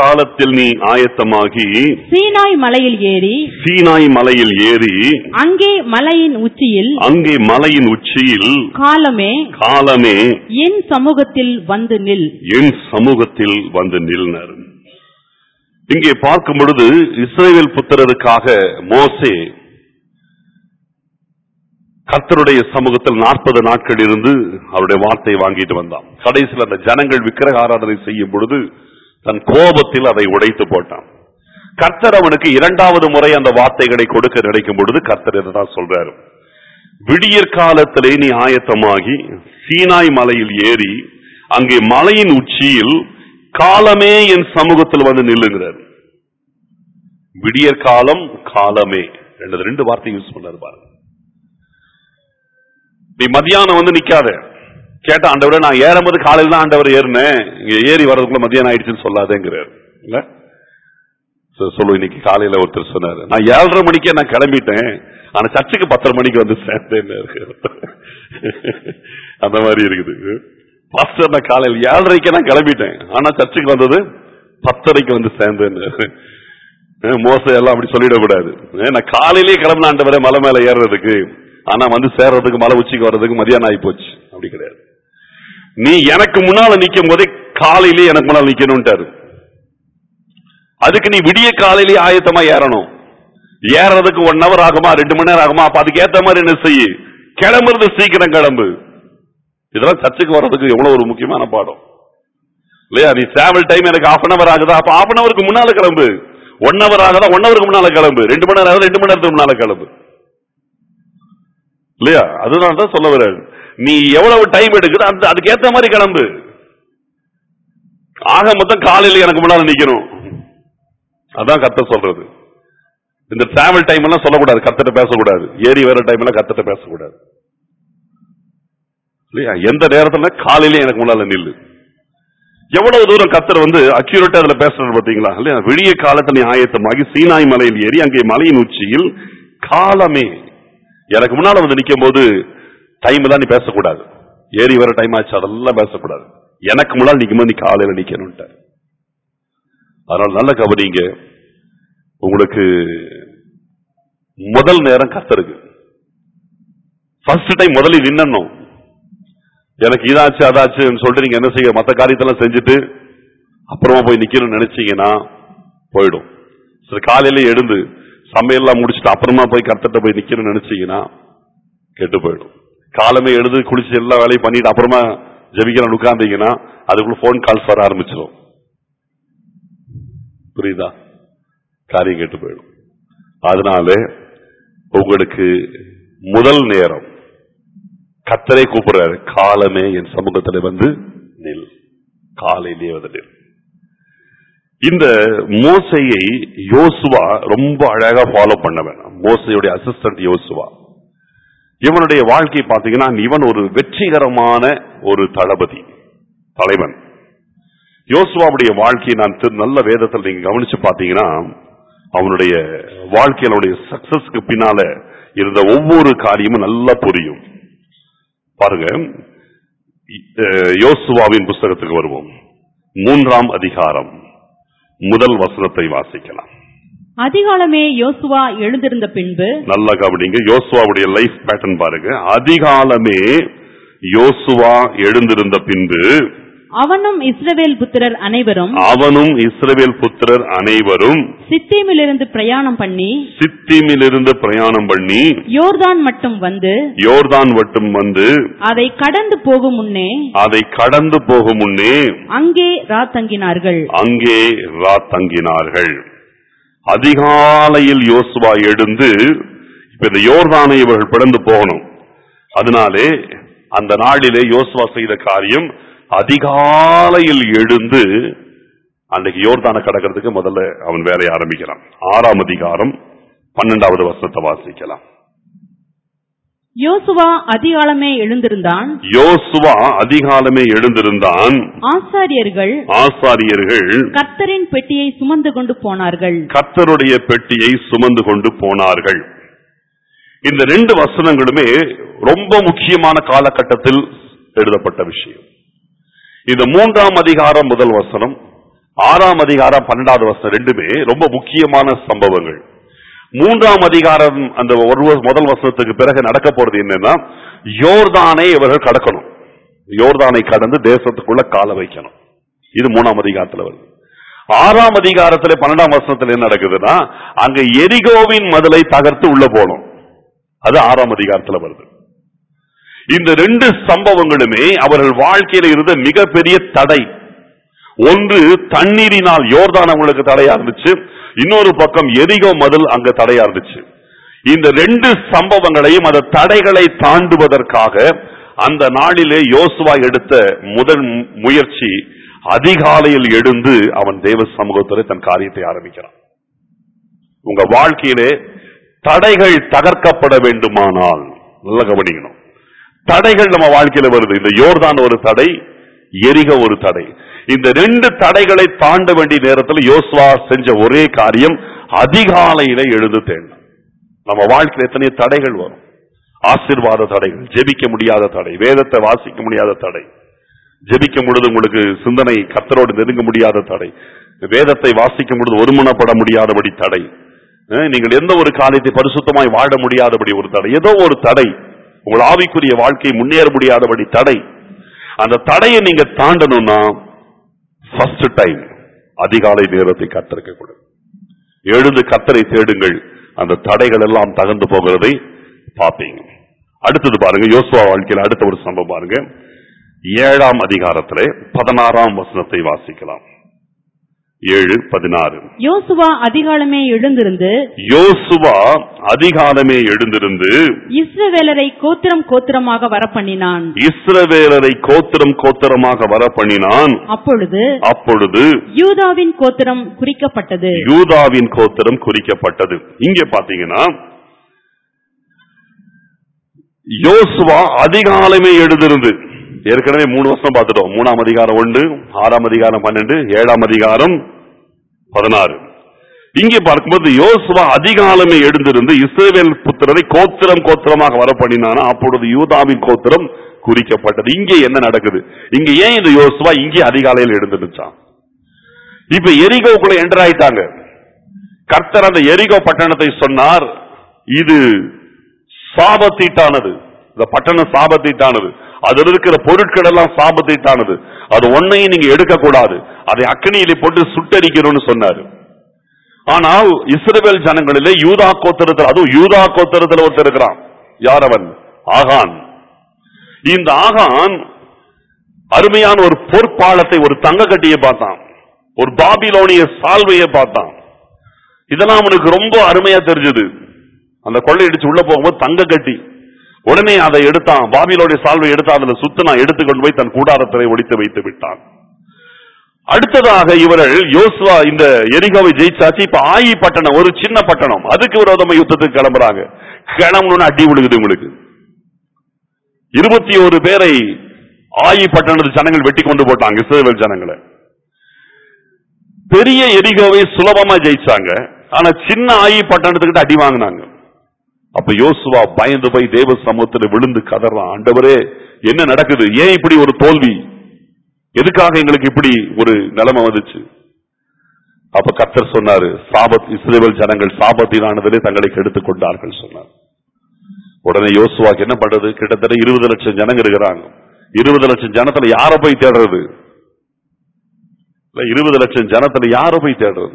சீனாய் மலையில் ஏறி அங்கே மலையின் உச்சியில் காலமே என் சமூகத்தில் வந்து நில். இங்கே பார்க்கும் பொழுது இஸ்ரவேல் புத்திரருக்காக மோசே கர்த்தருடைய சமூகத்தில் 40 நாட்கள் இருந்து அவருடைய வார்த்தை வாங்கிட்டு வந்தான். கடைசியில் அந்த ஜனங்கள் விக்கிரக ஆராதனை செய்யும் பொழுது தன் கோபத்தில் அதை உடைத்து போட்டான். கர்த்தர் அவனுக்கு 2வது முறை அந்த வார்த்தைகளை கொடுக்க நினைக்கும் பொழுது கர்த்தர் இதைதான் சொல்றாரு. விடியற் காலத்திலே நீ ஆயத்தமாகி சீனாய் மலையில் ஏறி அங்கே மலையின் உச்சியில் காலமே என் சமூகத்தில் வந்து நில்லுங்கிறார். விடியற் காலம், காலமே, 2 வார்த்தை யூஸ் பண்ணாரு பாருங்க. நீ மத்தியானம் வந்து நிக்காத, கேட்ட ஆண்டவரே, நான் ஏறும்போது காலையில தான் ஆண்டவர் ஏறினேன், இங்க ஏறி வர்றதுக்குள்ள மத்தியானம் ஆயிடுச்சுன்னு சொல்லாதேங்கிறார். இல்ல சொல்லு. இன்னைக்கு காலையில ஒருத்தர் சொன்னாரு, நான் 7:30 மணிக்கே நான் கிளம்பிட்டேன், ஆனா சர்ச்சுக்கு 10:30 மணிக்கு வந்து சேர்ந்தேன். அந்த மாதிரி இருக்குது. பாஸ்டர், நான் காலையில் 7:30க்கு நான் கிளம்பிட்டேன், ஆனா சர்ச்சுக்கு வந்தது 10:30க்கு வந்து சேர்ந்தேன். மோசை எல்லாம் அப்படி சொல்லிடக்கூடாது. நான் காலையிலேயே கிளம்பின ஆண்டவரே மலை மேல ஏறுறதுக்கு, ஆனா வந்து சேர்றதுக்கு மலை உச்சிக்கு வர்றதுக்கு மதியானம் ஆகி போச்சு. அப்படி கிடையாது. நீ எனக்கு முன்னால நிக்கும் போதே காலையிலேயே எனக்கு முன்னால் நிக்கணும்ட்டாரு. அதுக்கு நீ விடிய காலையிலேயே ஆயத்தமா ஏறணும். ஏறதுக்கு 1 hour ஆகுமா, 2 மணி நேரம் ஆகுமா, அப்ப அதுக்கு ஏத்த மாதிரி என்ன செய்ய, கிளம்புறது சீக்கிரம் கிளம்பு. இதெல்லாம் சர்ச்சுக்கு வர்றதுக்கு எவ்வளவு ஒரு முக்கியமான பாடம் இல்லையா? நீ டிராவல் டைம் எனக்கு 1/2 hour ஆகுதா, அப்ப 1/2 hour முன்னால கிளம்பு. 1 hour ஆகுதா, 1 hour முன்னால கிளம்பு. 2 மணி நேரம் ஆகுதா, 2 மணி நேரத்துக்கு முன்னால கிளம்பு. இல்லையா? அதுதான் தான் சொல்ல வர்றாரு. நீ எவ்வளவு டைம் எடுக்குது அதுக்கு ஏத்த மாதிரி கிளம்பு. ஆக மொத்தம் காலையில எனக்கு முன்னால நிக்கணும். அதான் கர்த்தர் சொல்றது. இந்த டிராவல் டைம் எல்லாம் சொல்லக்கூடாது, கர்த்தர்ட்ட பேசக்கூடாது. ஏறி வர டைம் எல்லாம் கர்த்தர்ட்ட பேசக்கூடாது. இல்லையா? எந்த நேரத்துல காலையில எனக்கு முன்னால நில்லு. எவ்வளவு தூரம் கர்த்தர் வந்து அக்யூரேட்டா அதுல பேசுறது பாத்தீங்களா? இல்லையா? விடிய காலத்துல ஆயத்தமாகி சீனாய் மலையில் ஏறி அங்கே மலையின் உச்சியில் காலமே, எனக்கு முன்னால வந்து நிக்கும் போது டைம் தான் நீ பேசக்கூடாது. ஏறி வர டைம் ஆச்சு அதெல்லாம் பேசக்கூடாது. எனக்கு முன்னால் நிக்கும் போது நீ காலையில நிக்கணும். அதனால நல்ல கவனிங்க. உங்களுக்கு முதல் நேரம் கர்த்தருக்கு ஃபர்ஸ்ட் டைம் முதலில் நின்னணும். எனக்கு இதாச்சு அதாச்சுன்னு சொல்லிட்டு நீங்க என்ன செய்ய, மற்ற காரியத்தெல்லாம் செஞ்சுட்டு அப்புறமா போய் நிக்கணும்னு நினைச்சீங்கன்னா போயிடும். சரி, காலையில எழுந்து சமையல்லாம் முடிச்சுட்டு அப்புறமா போய் கர்த்தர்ட்ட போய் நிக்கணும்னு நினைச்சீங்கன்னா கெட்டு போயிடும். காலமே எழுது குளிச்சு எல்லா வேலையும் பண்ணிட்டு அப்புறமா ஜெபிக்கணும் உட்கார்ந்தீங்கன்னா அதுக்குள்ள போன் கால்ஸ் வர ஆரம்பிச்சிடும். புரியுதா? காரியம் கெட்டு போயிடும். அதனால உங்களுக்கு முதல் நேரம் கர்த்தரை கூப்பிடுறாரு, காலமே என் சமூகத்தில் வந்து நில், காலையிலேயே வந்து நில். இந்த மோசையை யோசுவா ரொம்ப அழகா ஃபாலோ பண்ண வேண்டாம். மோசையுடைய அசிஸ்டன்ட் யோசுவா, இவனுடைய வாழ்க்கை பார்த்தீங்கன்னா இவன் ஒரு வெற்றிகரமான ஒரு தளபதி, தலைவன். யோசுவாவுடைய வாழ்க்கையை நான் நல்ல வேதத்தில் நீங்க கவனிச்சு பார்த்தீங்கன்னா அவனுடைய வாழ்க்கையினுடைய சக்சஸ்க்கு பின்னால இருந்த ஒவ்வொரு காரியமும் நல்லா புரியும். பாருங்க, யோசுவாவின் புஸ்தகத்துக்கு வருவோம். 3ஆம் அதிகாரம் முதல் வசனத்தை வாசிக்கலாம். அதிகாலமே யோசுவா எழுந்திருந்த பின்பு, நல்லா கவனிங்க, யோசுவாவுடைய லைஃப் பேட்டர்ன் பாருங்க. அதிகாலமே யோசுவா எழுந்திருந்த பின்பு அவனும் இஸ்ரவேல் புத்திரர் அனைவரும் சித்தீமிலிருந்து பிரயாணம் பண்ணி யோர்தான் மட்டும் வந்து அதை கடந்து போகும் முன்னே அங்கே ராத்தங்கினார்கள். அதிகாலையில் யோசுவா எழுந்து, இப்ப இந்த யோர்தானை இவர்கள் கடந்து போகணும். அதனாலே அந்த நாளிலே யோசுவா செய்த காரியம், அதிகாலையில் எழுந்து அன்றைக்கு யோர்தானை கடக்கிறதுக்கு முதல்ல அவன் வேலையை ஆரம்பிக்கிறான். 6ஆம் அதிகாரம் 12வது வசனத்தை வாசிக்கலாம். யோசுவா அதிகாலமே எழுந்திருந்தான். ஆசாரியர்கள் கர்த்தரின் பெட்டியை சுமந்து கொண்டு போனார்கள். கர்த்தருடைய பெட்டியை சுமந்து கொண்டு போனார்கள். இந்த 2 வசனங்களுமே ரொம்ப முக்கியமான காலகட்டத்தில் எழுதப்பட்ட விஷயம். இந்த 3ஆம் அதிகாரம் முதல் வசனம், 6ஆம் அதிகாரம் 12வது வசனம் ரெண்டுமே ரொம்ப முக்கியமான சம்பவங்கள். 3ஆம் அதிகாரம் அந்த முதல் வசனத்துக்கு பிறகு நடக்க போறது என்னன்னா, யோர்தானை இவர்கள் கடக்கணும். யோர்தானை கடந்து தேசத்துக்குள்ள கால வைக்கணும். இது 3ஆம் அதிகாரத்தில் வருது. 6ஆம் அதிகாரத்தில் 12ஆம் வசனத்தில் என்ன நடக்குதுன்னா, அங்க எரிகோவின் மதிலை தகர்த்து உள்ள போனோம். அது 6ஆம் அதிகாரத்தில் வருது. இந்த 2 சம்பவங்களுமே அவர்கள் வாழ்க்கையில இருந்த மிகப்பெரிய தடை. ஒன்று தண்ணீரினால் யோர்தான் அவங்களுக்கு தடையா இருந்துச்சு, இன்னொரு பக்கம் எரிகோ மதில் அங்க தடையா இருந்துச்சு. இந்த 2 சம்பவங்களையும் அந்த தடைகளை தாண்டுவதற்காக அந்த நாளிலே யோசுவா எடுத்த முதல் முயற்சி, அதிகாலையில் எழுந்து அவன் தேவ சமூகத்தில் தன் காரியத்தை ஆரம்பிக்கிறான். உங்க வாழ்க்கையிலே தடைகள் தகர்க்கப்பட வேண்டுமானால், நல்ல கவனிக்கணும், தடைகள் நம்ம வாழ்க்கையில வருது. இந்த யோர்தான் ஒரு தடை, எரிகோ ஒரு தடை. இந்த ரெண்டு தடைகளை தாண்ட வேண்டிய நேரத்தில் யோசுவா செஞ்ச ஒரே காரியம் அதிகாலையில எழுந்து தேடணும். நம்ம வாழ்க்கையில் எத்தனை தடைகள் வரும். ஆசீர்வாத தடைகள், ஜெபிக்க முடியாத தடை, வேதத்தை வாசிக்க முடியாத தடை, ஜெபிக்கும் பொழுது உங்களுக்கு சிந்தனை கர்த்தரோடு நெருங்க முடியாத தடை, வேதத்தை வாசிக்கும் பொழுது ஒருமனப்பட முடியாதபடி தடை, நீங்கள் எந்த ஒரு காரியத்தை பரிசுத்தமாய் வாழ முடியாதபடி ஒரு தடை, ஏதோ ஒரு தடை, உங்கள் ஆவிக்குரிய வாழ்க்கை முன்னேற முடியாதபடி தடை. அந்த தடையை நீங்க தாண்டணும்னா ஃபர்ஸ்ட் டைம் அதிகாலை நேரத்தை கர்த்தருக்கு கொடு. எழுந்து கர்த்தரை தேடுங்கள். அந்த தடைகள் எல்லாம் தகர்ந்து போகிறதை பார்ப்பீங்க. அடுத்தது பாருங்க, யோசுவா வாழ்க்கையில் அடுத்த ஒரு சம்பவம் பாருங்க. 7ஆம் அதிகாரத்திலே 16ஆம் வசனத்தை வாசிக்கலாம். 7:16. யோசுவா அதிகாலமே எழுந்திருந்து இஸ்ரவேலரை கோத்திரம் கோத்திரமாக வரப்பண்ணினான். அப்பொழுது யூதாவின் கோத்திரம் குறிக்கப்பட்டது. இங்கே பாத்தீங்கன்னா யோசுவா அதிகாலமே எழுந்திருந்து, ஏற்கனவே 3 வருஷம் பார்த்துட்டோம். 3ஆம் அதிகாரம் 1, 6ஆம் அதிகாரம் 12, 7ஆம் அதிகாரம் 16. இங்கே பார்க்கும்போது யோசுவா அதிகாலமே எழுந்திருந்து இஸ்ரவேல் புத்திரரை கோத்திரம் கோத்திரமாக வரப்பண்ணினானா, அப்பொழுது யூதாவின் கோத்திரம் குறிக்கப்பட்டது. இங்கே என்ன நடக்குது? இங்க ஏன் இந்த யோசுவா இங்கே அதிகாலையில் எழுந்திருச்சான்? இப்ப எரிகோக்குள்ள என்டர் ஆயிட்டாங்க. கர்த்தர் அந்த எரிகோ பட்டணத்தை சொன்னார், இது சாபத்தீட்டானது, இந்த பட்டணம் சாபத்தீட்டானது, அதில் இருக்கிற பொருட்கள் எல்லாம் சாபத்தீட்டானது, அது ஒன்னையும் நீங்க எடுக்க கூடாது, அதை அக்னியிலே போட்டு சுட்டரிக்கணும்னு சொன்னாரு. ஆனால் இஸ்ரவேல் ஜனங்களிலே யூதா கோத்திரத்தில், அதுவும் யூதா கோத்திரத்தில் ஒருத்தர் இருக்கிறான். யார் அவன்? ஆகான். இந்த ஆகான் அருமையான ஒரு பொற்பாலத்தை, ஒரு தங்க கட்டியை பார்த்தான், ஒரு பாபிலோனிய சால்வையை பார்த்தான். இதெல்லாம் அவனுக்கு ரொம்ப அருமையா தெரிஞ்சது. அந்த கொள்ளையடிச்சு உள்ள போகும்போது தங்க கட்டி, உடனே அதை எடுத்தான், பாபிலோனிய சால்வை எடுத்தான், அதுல சுத்தினான், எடுத்துக்கொண்டு போய் தன் கூடாரத்தை ஒழித்து வைத்து விட்டான். அடுத்ததாக இவர்கள் யோசுவா இந்த எரிகோவை ஜெயிச்சாச்சு. இப்ப ஆயி பட்டணம், ஒரு சின்ன பட்டணம், அதுக்கு விரோதமா யுத்தத்துக்கு கிளம்புறாங்க. கிளம்பணும்னு அடி விழுகுது உங்களுக்கு. 21 பேரை ஆயி பட்டணத்து ஜனங்கள் வெட்டி கொண்டு போட்டாங்க, இஸ்ரவேல் ஜனங்களை. பெரிய எரிகோவை சுலபமா ஜெயிச்சாங்க, ஆனா சின்ன ஆயி பட்டணத்துக்கிட்ட அடி வாங்கினாங்க. அப்ப யோசுவா பயந்து போய் தேவ சமூகத்தில் விழுந்து கதறான், ஆண்டவரே என்ன நடக்குது? ஏன் இப்படி ஒரு தோல்வி? எதுக்காக எங்களுக்கு இப்படி ஒரு நிலைமை வந்துச்சு? அப்ப கர்த்தர் சொன்னாரு, இஸ்ரவேல் ஜனங்கள் சாபத்தினானதிலே தங்களை கெடுத்துக் கொண்டார்கள் சொன்னார். உடனே யோசுவாக்கு என்ன பண்றது? கிட்டத்தட்ட 20 லட்சம் ஜனங்க இருக்கிறாங்க. 20 லட்சம் ஜனத்துல யார போய் தேடுறது? 20 லட்சம் ஜனத்துல யார போய் தேடுறது?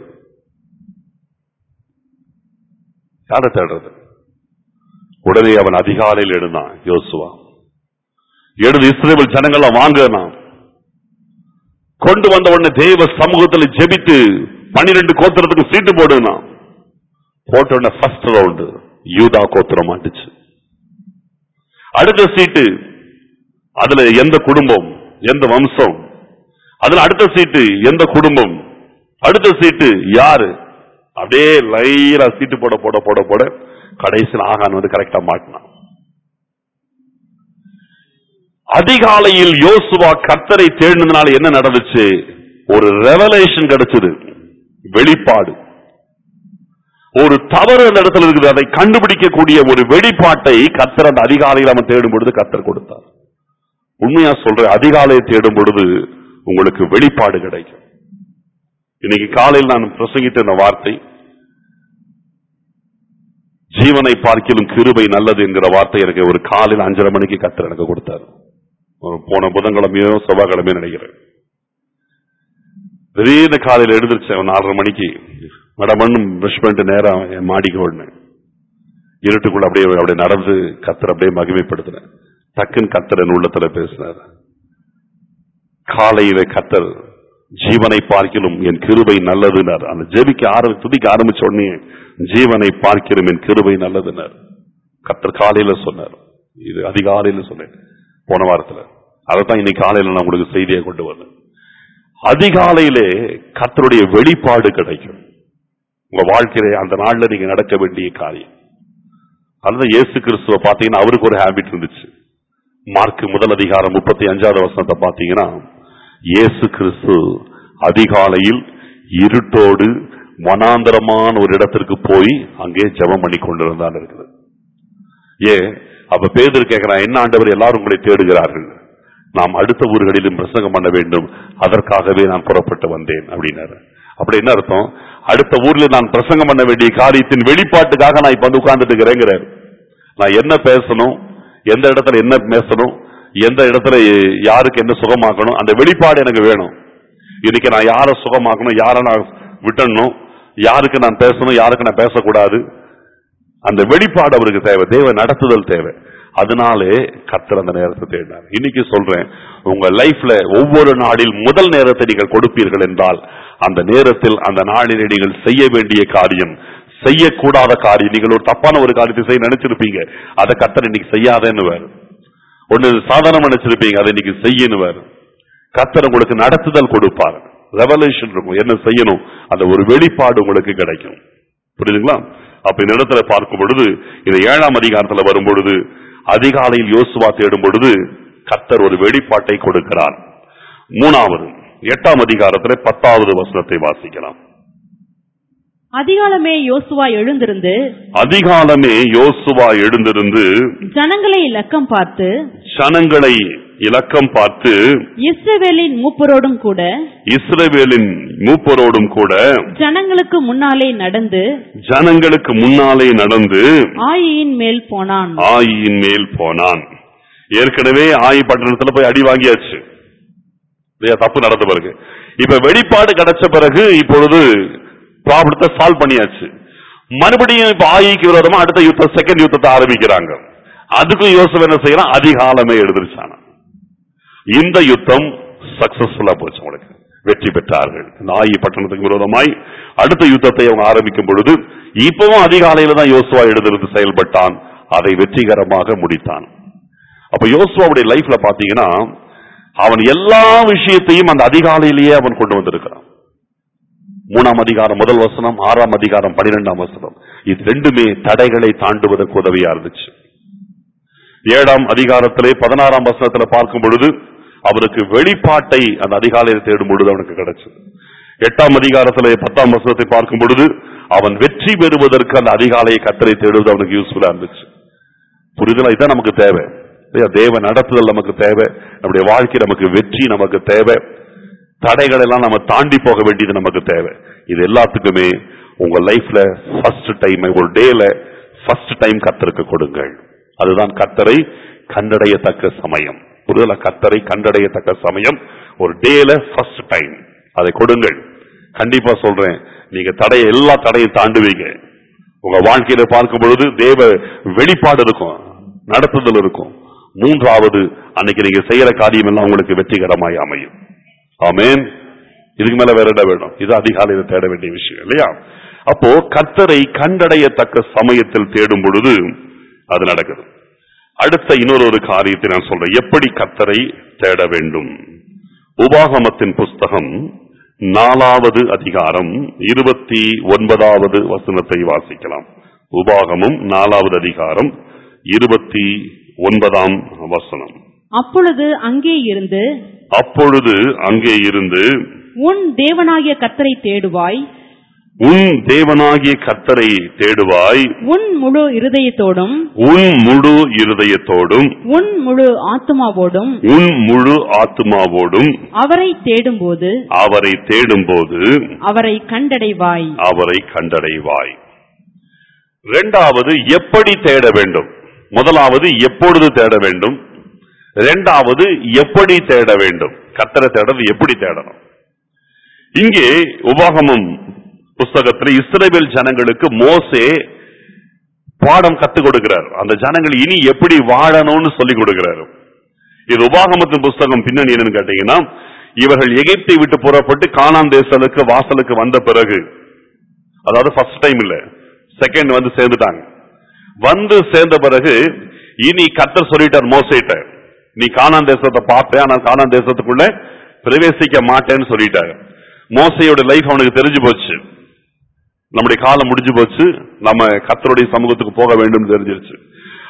யார தேடுறது? உடனே அவன் அதிகாலையில் எழுந்தான். யோசுவா எழுந்து இஸ்ரவேல் ஜனங்கள் வாங்கினான். கொண்டு வந்த உடனே தேவ சமூகத்தில் ஜெபித்து 12 கோத்திரத்துக்கு சீட்டு போடுனான். போட்ட உடனே ஃபர்ஸ்ட் ரவுண்டு யூதா கோத்திரம் மாட்டுச்சு. அடுத்த சீட்டு அதுல எந்த குடும்பம், எந்த வம்சம், அதுல அடுத்த சீட்டு எந்த குடும்பம், அடுத்த சீட்டு யாரு, அப்படியே லைரா சீட்டு போட போட போட போட கடைசியில் ஆகான் வந்து கரெக்டா மாட்டினான். அதிகாலையில் யோசுவா கர்த்தரை தேடினதுனால என்ன நடந்துச்சு? ஒரு ரெவலேஷன் கிடைச்சது, வெளிப்பாடு. ஒரு தவறு அந்த இடத்துல இருக்குது, அதை கண்டுபிடிக்கக்கூடிய ஒரு வெளிப்பாட்டை கர்த்தர் அந்த அதிகாலையில் அவன் தேடும் பொழுது கர்த்தர் கொடுத்தார். உண்மையா சொல்ற, அதிகாலையை தேடும் பொழுது உங்களுக்கு வெளிப்பாடு கிடைக்கும். இன்னைக்கு காலையில் நான் பிரசங்கித்த இந்த வார்த்தை, ஜீவனை பார்க்கிலும் கிருபை நல்லது என்கிற வார்த்தை எனக்கு ஒரு காலையில் 5:30 மணிக்கு கர்த்தர் எனக்கு கொடுத்தார். போன புதன்கிழமையோ செவ்வாய்க்கிழமையோ நினைக்கிறேன். திடீர்னு காலையில் எழுந்திருச்சேன் 4:30 மணிக்கு, மேடம் பிரஷ் பண்ணிட்டு நேரம் என் மாடிக்கு ஓடினேன். இருட்டுக்குள்ள அப்படியே நடந்து கர்த்தர் அப்படியே மகிமைப்படுத்தினேன். டக்குன்னு கர்த்தர் என் உள்ளத்துல பேசினார். காலையில கர்த்தர் ஜீவனை பார்க்கிலும் என் கிருபை நல்லதுனார். அந்த ஜெபிக்க துதிக்க ஆரம்பிச்ச உடனே ஜீவனை பார்க்கிலும் என் கிருபை நல்லதுனார் கர்த்தர் காலையில சொன்னார். இது அதிகாலையில சொன்னேன் போன வாரத்துல. அதைத்தான் இன்னைக்கு காலையில நான் உங்களுக்கு செய்தியை கொண்டு வரேன். அதிகாலையிலே கர்த்தருடைய வெளிப்பாடு கிடைக்கும் உங்க வாழ்க்கையில. அந்த நாள்ல நீங்க நடக்க வேண்டிய காரியம். அதுதான் இயேசு கிறிஸ்துவ பாத்தீங்கன்னா அவருக்கு ஒரு ஹேபிட் இருந்துச்சு. மார்க் முதல் அதிகாரம் 35வது வசனத்தை பார்த்தீங்கன்னா, இயேசு கிறிஸ்து அதிகாலையில் இருட்டோடு வனாந்தரமான ஒரு இடத்திற்கு போய் அங்கே ஜெபம் பண்ணி கொண்டிருந்தான் இருக்குது. அப்ப பேதுரு கேட்கிறான், என்ன ஆண்டவர் எல்லாரும் உங்களை தேடுகிறார்கள், நாம் அடுத்த ஊர்களிலும் பிரசங்கம் பண்ண வேண்டும், அதற்காகவே நான் புறப்பட்டு வந்தேன் அப்படின்னாரு. அப்படி என்ன அர்த்தம்? அடுத்த ஊர்ல நான் பிரசங்கம் பண்ண வேண்டிய காரியத்தின் வெளிப்பாட்டுக்காக நான் இப்ப வந்து உட்கார்ந்துட்டு இருக்கிறேங்கிறார். நான் என்ன பேசணும், எந்த இடத்துல என்ன பேசணும், எந்த இடத்துல யாருக்கு என்ன சுகமாக்கணும், அந்த வெளிப்பாடு எனக்கு வேணும். இன்னைக்கு நான் யாரை சுகமாக்கணும், யாரை நான் விட்டணும், யாருக்கு நான் பேசணும், யாருக்கு நான் பேசக்கூடாது, அந்த வெளிப்பாடு அவருக்கு தேவை, தேவ நடத்துதல் தேவை. அதனாலே கர்த்தர் அந்த நேரத்தை தேடினார். இன்னைக்கு சொல்றேன், உங்க லைஃப்ல ஒவ்வொரு நாளில் முதல் நேரத்தை நீங்கள் கொடுப்பீர்கள் என்றால், அந்த நேரத்தில் அந்த நாளில் நீங்கள் செய்ய வேண்டிய காரியம், செய்யக்கூடாத காரியம், நீங்கள் ஒரு தப்பான ஒரு காரியத்தை செய்ய நினைச்சிருப்பீங்க, அதை கர்த்தர் இன்னைக்கு செய்யாதேன்னு வேறு. ஒன்னு சாதாரண நினைச்சிருப்பீங்க, அதை இன்னைக்கு செய்யணும் வேறு. கர்த்தர் உங்களுக்கு நடத்துதல் கொடுப்பார், ரெவலேஷன் இருக்கும், என்ன செய்யணும், அந்த ஒரு வெளிப்பாடு உங்களுக்கு கிடைக்கும். புரியுதுங்களா? அப்ப இந்த இடத்துல பார்க்கும் பொழுது, இந்த 7ஆம் அதிகாரத்துல வரும் பொழுது, அதிகாலையில் யோசுவா தேடும் பொழுது கர்த்தர் ஒரு வெளிப்பாட்டை கொடுக்கிறார். 3வது 8ஆம் அதிகாரத்துல 10வது வசனத்தை வாசிக்கலாம். அதிகாலமே யோசுவா எழுந்திருந்து ஜனங்களை இலக்கம் பார்த்து இஸ்ரவேலின் மூப்பரோடும் கூட ஜனங்களுக்கு முன்னாலே நடந்து ஆயின் மேல் போனான். ஏற்கனவே ஆயி பட்டணத்துல போய் அடி வாங்கியாச்சு, தப்பு நடந்த பிறகு. இப்ப வெளிப்பாடு கிடைச்ச பிறகு இப்பொழுது ப்ராப்ளத்தை சால்வ் பண்ணியாச்சு. மறுபடியும் இப்ப ஆயிக்கு விரோதமா அடுத்த யுத்தம், செகண்ட் யுத்தத்தை ஆரம்பிக்கிறாங்க. அதுக்கும் யோசுவா என்ன செய்யறான், அதிகாலமே எழுந்திருச்சான. இந்த யுத்தம் சக்சஸ்ஃபுல்லா போச்சு, உங்களுக்கு வெற்றி பெற்றார்கள். இந்த ஆயி பட்டணத்துக்கு விரோதமாய் அடுத்த யுத்தத்தை அவங்க ஆரம்பிக்கும் பொழுது இப்பவும் அதிகாலையில தான் யோசுவா எழுந்திருந்து செயல்பட்டான், அதை வெற்றிகரமாக முடித்தான். அப்ப யோசுவாவுடைய லைஃப்ல பாத்தீங்கன்னா, அவன் எல்லா விஷயத்தையும் அந்த அதிகாலையிலேயே அவன் கொண்டு வந்திருக்கிறான். 3ஆம் அதிகாரம் 1 வசனம், 6ஆம் அதிகாரம் 12ஆம் வசனம், இது ரெண்டுமே தடைகளை தாண்டுவதற்கு உதவியா இருந்துச்சு. 7ஆம் அதிகாரத்திலே 16ஆம் வசனத்துல பார்க்கும் பொழுது அவனுக்கு வெளிப்பாட்டை அந்த அதிகாலையில் தேடும் பொழுது அவனுக்கு கிடைச்சது. 8ஆம் அதிகாரத்திலே 10ஆம் வசனத்தை பார்க்கும் பொழுது அவன் வெற்றி பெறுவதற்கு அந்த அதிகாலையை கர்த்தரை தேடுவது அவனுக்கு யூஸ்ஃபுல்லா இருந்துச்சு. புரிதலா? இதுதான் நமக்கு தேவை. தேவ நடத்துதல் நமக்கு தேவை, நம்முடைய வாழ்க்கை நமக்கு வெற்றி நமக்கு தேவை, தடைகள் எல்லாம் நம்ம தாண்டி போக வேண்டியது நமக்கு தேவை. இது எல்லாத்துக்குமே உங்க லைஃப்ல ஃபர்ஸ்ட் டைம், ஒரு டேல ஃபர்ஸ்ட் டைம் கர்த்தருக்கு கொடுங்கள். அதுதான் கர்த்தரை கண்டடையத்தக்க சமயம். புரிதலா? கர்த்தரை கண்டடையத்தக்க சமயம் ஒரு டேல ஃபர்ஸ்ட் டைம், அதை கொடுங்கள். கண்டிப்பா சொல்றேன், நீங்க எல்லா தடையும் தாண்டுவீங்க. உங்க வாழ்க்கையில பார்க்கும் பொழுது தேவ வெளிப்பாடு இருக்கும், நடத்துதல் இருக்கும். 3வது, அன்னைக்கு நீங்க செய்யற காரியம் எல்லாம் உங்களுக்கு வெற்றிகரமாய் அமையும். ஆமென். இதுக்கு மேல வேற என்ன வேணும்? இது அதிகாலையில் தேட வேண்டிய விஷயம் இல்லையா? அப்போ கர்த்தரை கண்டடையத்தக்க சமயத்தில் தேடும் பொழுது அது நடக்குது. அடுத்த இன்னொரு காரியத்தை நான் சொல்றேன், எப்படி கர்த்தரை தேட வேண்டும். உபாகமத்தின் புஸ்தகம் 4வது அதிகாரம் 29வது வசனத்தை வாசிக்கலாம். உபாகமம் 4வது அதிகாரம் 29ஆம் வசனம். அப்பொழுது அங்கே இருந்து உன் தேவனாகிய கர்த்தரை தேடுவாய், உன் முழு இருதயத்தோடும், உன் முழு ஆத்துமாவோடும் அவரை தேடும்போது அவரை கண்டடைவாய். 2வது, எப்படி தேட வேண்டும். 1வது எப்பொழுது தேட வேண்டும், 2வது எப்படி தேட வேண்டும். கர்த்தரை தேடுறது எப்படி தேடணும். இங்கே உபாகமம் புஸ்தகத்தில் இஸ்ரவேல் ஜனங்களுக்கு மோசே பாடம் கத்துக் கொடுக்கிறார். அந்த ஜனங்கள் இனி எப்படி வாழணும்னு சொல்லிக் கொடுக்கிறார். இது உபாகமத்தின் புஸ்தகம் பின்னணி என்னன்னு கேட்டீங்கன்னா, இவர்கள் எகிப்தை விட்டு புறப்பட்டு கானான் தேசத்துக்கு வாசலுக்கு வந்த பிறகு, அதாவது ஃபர்ஸ்ட் டைம் இல்ல, செகண்ட் வந்து சேர்ந்துட்டாங்க. வந்து சேர்ந்த பிறகு இனி கர்த்தர் சொல்லிட்டார் மோசேட்ட, நீ கானான் தேசத்தை பார்ப்பேன், ஆனால் கானான் தேசத்துக்குள்ள பிரவேசிக்க மாட்டேன்னு சொல்லிட்டாரு. மோசையோட லைஃப் அவனுக்கு தெரிஞ்சு போச்சு, நம்முடைய காலம் முடிஞ்சு போச்சு, நம்ம கர்த்தருடைய சமூகத்துக்கு போக வேண்டும் தெரிஞ்சிருச்சு.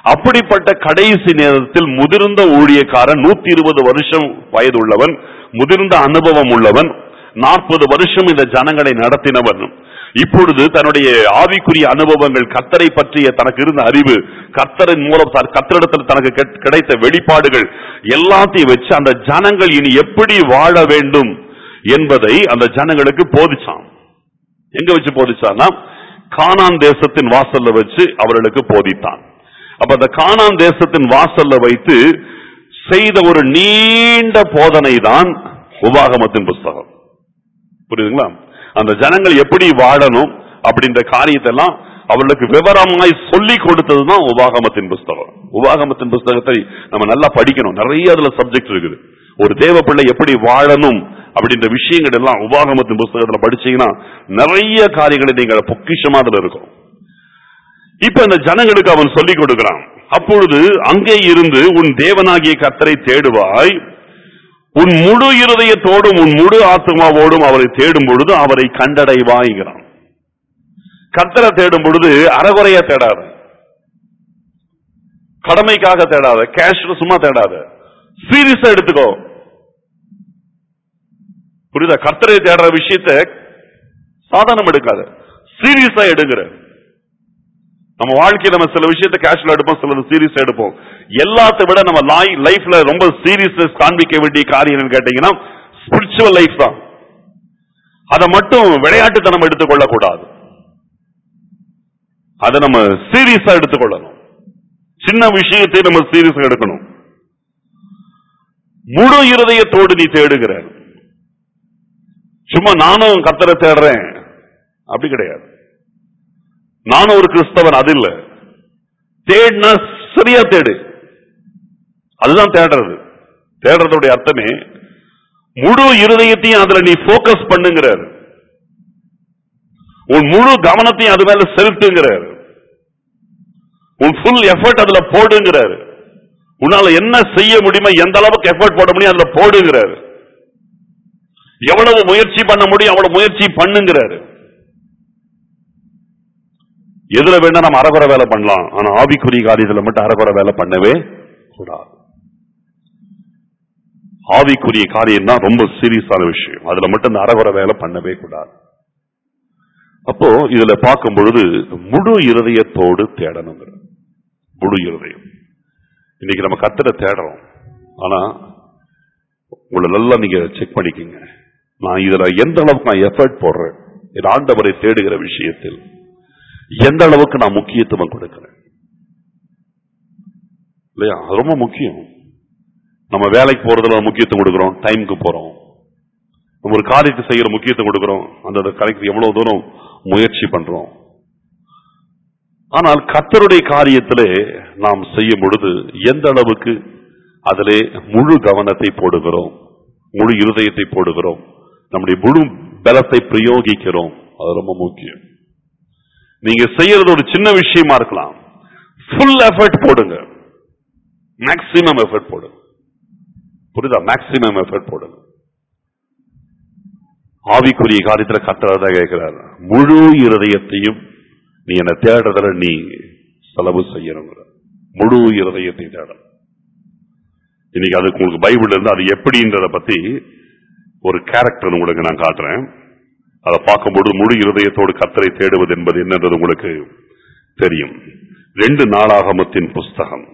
அப்படிப்பட்ட கடைசி நேரத்தில் முதிர்ந்த ஊழியக்காரன் 120 வருஷம் வயது உள்ளவன், முதிர்ந்த அனுபவம் உள்ளவன், 40 வருஷம் இந்த ஜனங்களை நடத்தினவன், இப்பொழுது தன்னுடைய ஆவிக்குரிய அனுபவங்கள், கர்த்தரை பற்றிய தனக்கு இருந்த அறிவு, கர்த்தரின் மூலம் கர்த்தரிடத்தில் தனக்கு கிடைத்த வெளிப்பாடுகள் எல்லாத்தையும் வச்சு அந்த ஜனங்கள் இனி எப்படி வாழ வேண்டும் என்பதை அந்த ஜனங்களுக்கு போதிச்சான். எங்க வச்சு போதிச்சான்னா, கானான் தேசத்தின் வாசல்ல வச்சு அவர்களுக்கு போதித்தான். அப்ப அந்த கானான் தேசத்தின் வாசல்ல வைத்து செய்த ஒரு நீண்ட போதனை தான் உபாகமத்தின் புஸ்தகம். புரியுதுங்களா? அந்த ஜனங்கள் எப்படி வாழணும் அப்படின்ற காரியத்தை எல்லாம் அவர்களுக்கு விவரமாய் சொல்லி கொடுத்ததுதான் உபாகமத்தின் புஸ்தகம். உபாகமத்தின் புஸ்தகத்தை நம்ம நல்லா படிக்கணும். நிறைய அதுல சப்ஜெக்ட் இருக்குது. ஒரு தேவ பிள்ளை எப்படி வாழணும் அப்படின்ற விஷயங்கள் எல்லாம் உபாகமத்தின் புஸ்தகத்துல படிச்சீங்கன்னா நிறைய காரியங்களை நீங்க பொக்கிஷமா அதுல இருக்கும். இப்ப இந்த ஜனங்களுக்கு அவன் சொல்லிக் கொடுக்கிறான். அப்பொழுது அங்கே இருந்து உன் தேவனாகிய கர்த்தரை தேடுவாய், உன் முழு இருதயத்தோடும் உன் முழு ஆத்மாவோடும் அவரை தேடும் பொழுது அவரை கண்டடைவாய்கிறான். கர்த்தரை தேடும் பொழுது அறகுறையா தேடாத, கடமைக்காக தேடாத, கேஷ் சும்மா தேடாத, சீரியஸா எடுத்துக்கோ. புரியுதா? கர்த்தரை தேடுற விஷயத்தை சாதாரணம் எடுக்காத, சீரியஸா எடுங்கிற. நம்ம வாழ்க்கையில நம்ம சில விஷயத்தை கேஷுவலா எடுப்போம், சில சீரியஸா எடுப்போம். எல்லாத்தை விட நம்ம லைஃப்ல ரொம்ப சீரியஸ்னஸ் காண்பிக்க வேண்டிய காரியம் கேட்டீங்கன்னா ஸ்பிரிச்சுவல் லைஃப் தான். அதை மட்டும் விளையாட்டுத்தனம் எடுத்துக்கொள்ள கூடாது, அதை நம்ம சீரியஸா எடுத்துக்கொள்ளணும். சின்ன விஷயத்தை நம்ம சீரியஸா எடுக்கணும். முழு இருதயத்தோடு நீ தேடுகிற, சும்மா நானும் கர்த்தரை தேடுறேன் அப்படி கிடையாது. நானும் ஒரு கிறிஸ்தவன் அது இல்ல. தேடினா சரியா தேடு, அதுதான் தேடுறது. தேடுறதுடைய அர்த்தமே முழு இருதயத்தையும் அதுல நீ போக்கஸ் பண்ணுங்கிறார், உன் முழு கவனத்தையும் அது மேல செலுத்துங்கிறார், உன் ஃபுல் எஃபர்ட் அதுல போடுங்கிறார். உன்னால என்ன செய்ய முடியுமோ, எந்த அளவுக்கு எஃபர்ட் போட முடியும் அதுல போடுங்கிறார். எவ்வளவு முயற்சி பண்ண முடியும் அவ்வளவு முயற்சி பண்ணுங்கிறாரு. எதுல வேணா நம்ம அறகுறை வேலை பண்ணலாம், ஆனா ஆவிக்குரிய காரியத்துல மட்டும் அறகுறை வேலை பண்ணவே கூடாது. ஆவிக்குரிய காரியம் தான் ரொம்ப சீரியஸான விஷயம், அதுல மட்டும் இந்த அறகுறை வேலை பண்ணவே கூடாது. அப்போ இதுல பார்க்கும் பொழுது முழு இருதயத்தோடு தேடணுங்கிற, முழு இருதயம். இன்னைக்கு நம்ம கர்த்தரை தேடுறோம், ஆனா உங்களை நல்லா நீங்க செக் பண்ணிக்கங்க, நான் இதுல எந்த அளவுக்கு நான் எஃபர்ட் போடுறேன், இது ஆண்டவரை தேடுகிற விஷயத்தில் எந்த அளவுக்கு நான் முக்கியத்துவம் கொடுக்கிறேன் இல்லையா? ரொம்ப முக்கியம். நம்ம வேலைக்கு போறதுல முக்கியத்துவம் கொடுக்கிறோம், டைமுக்கு போறோம், நம்ம ஒரு காரியத்தை செய்யற முக்கியத்துவம் கொடுக்கிறோம், அந்த காரியத்துக்கு எவ்வளவு தூரம் முயற்சி பண்றோம். ஆனால் கர்த்தருடைய காரியத்திலே நாம் செய்யும் பொழுது எந்த அளவுக்கு அதிலே முழு கவனத்தை போடுகிறோம், முழு இருதயத்தை போடுகிறோம், நம்முடைய முழு பலத்தை பிரயோகிக்கிறோம், அது ரொம்ப முக்கியம். நீங்க செய்யறது ஒரு சின்ன விஷயமா இருக்கலாம், ஃபுல் எஃபர்ட் போடுங்க, மேக்சிமம் எஃபர்ட் போடுங்க. புரியுதா? மேக்சிமம் எஃபர்ட் போடுங்க. ஆவிக்குரிய காரியத்தில் கர்த்தர் கேட்கிறார், முழு இருதயத்தையும் நீ என்ன தேடுறதுல நீ செலவு செய்யணும், முழு இருதயத்தை தேடணும். இன்னைக்கு அதுக்கு உங்களுக்கு பைபிள் இருந்து அது எப்படின்றத பத்தி ஒரு கேரக்டர் உங்களுக்கு நான் காட்டுறேன். அதை பார்க்கும்போது முழு இருதயத்தோடு கர்த்தரை தேடுவது என்பது என்னன்றது உங்களுக்கு தெரியும். 2 நாளாகமத்தின் புஸ்தகம்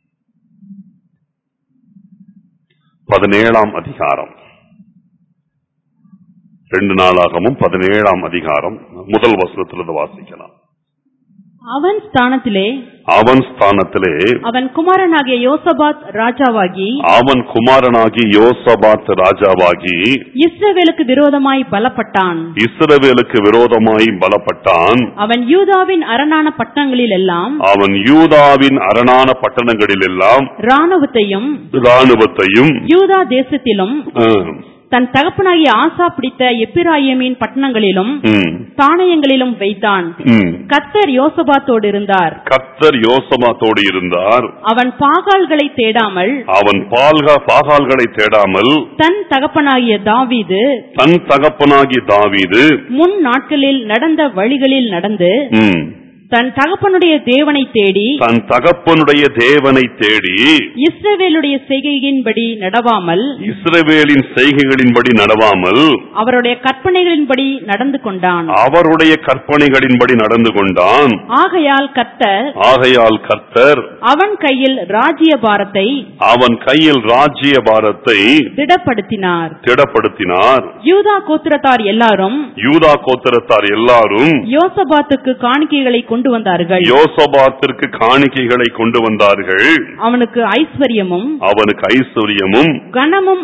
17ஆம் அதிகாரம். 2 நாளாகமும் 17ஆம் அதிகாரம் முதல் வசனத்திலிருந்து வாசிக்கலாம். அவன் ஸ்தானத்திலே அவன் குமாரனாகிய யோசபாத் ராஜாவாகி இஸ்ரவேலுக்கு விரோதமாய் பலப்பட்டான். அவன் யூதாவின் அரணான பட்டணங்களிலெல்லாம் இராணுவத்தையும் யூதா தேசத்திலும் தன் தகப்பனாகிய ஆசா பிடித்த எப்பிராயீமின் பட்டணங்களிலும் தானியங்களிலும் வைத்தான். கர்த்தர் யோசபாத்தோடு இருந்தார். அவன் பாகால்களை தேடாமல் தன் தகப்பனாகிய தாவீது முன் நாட்களில் நடந்த வழிகளில் நடந்து தன் தகப்பனுடைய தேவனை தேடி இஸ்ரவேலுடைய செய்கையின்படி நடவாமல் அவருடைய கற்பனைகளின்படி நடந்து கொண்டான். ஆகையால் கர்த்தர் அவன் கையில் ராஜ்யபாரத்தை திடப்படுத்தினார். யூதா கோத்திரத்தார் எல்லாரும் யோசபாத்துக்கு காணிக்கைகளை கொண்டு வந்தார்கள். அவனுக்கு ஐஸ்வரியமும் கனமும்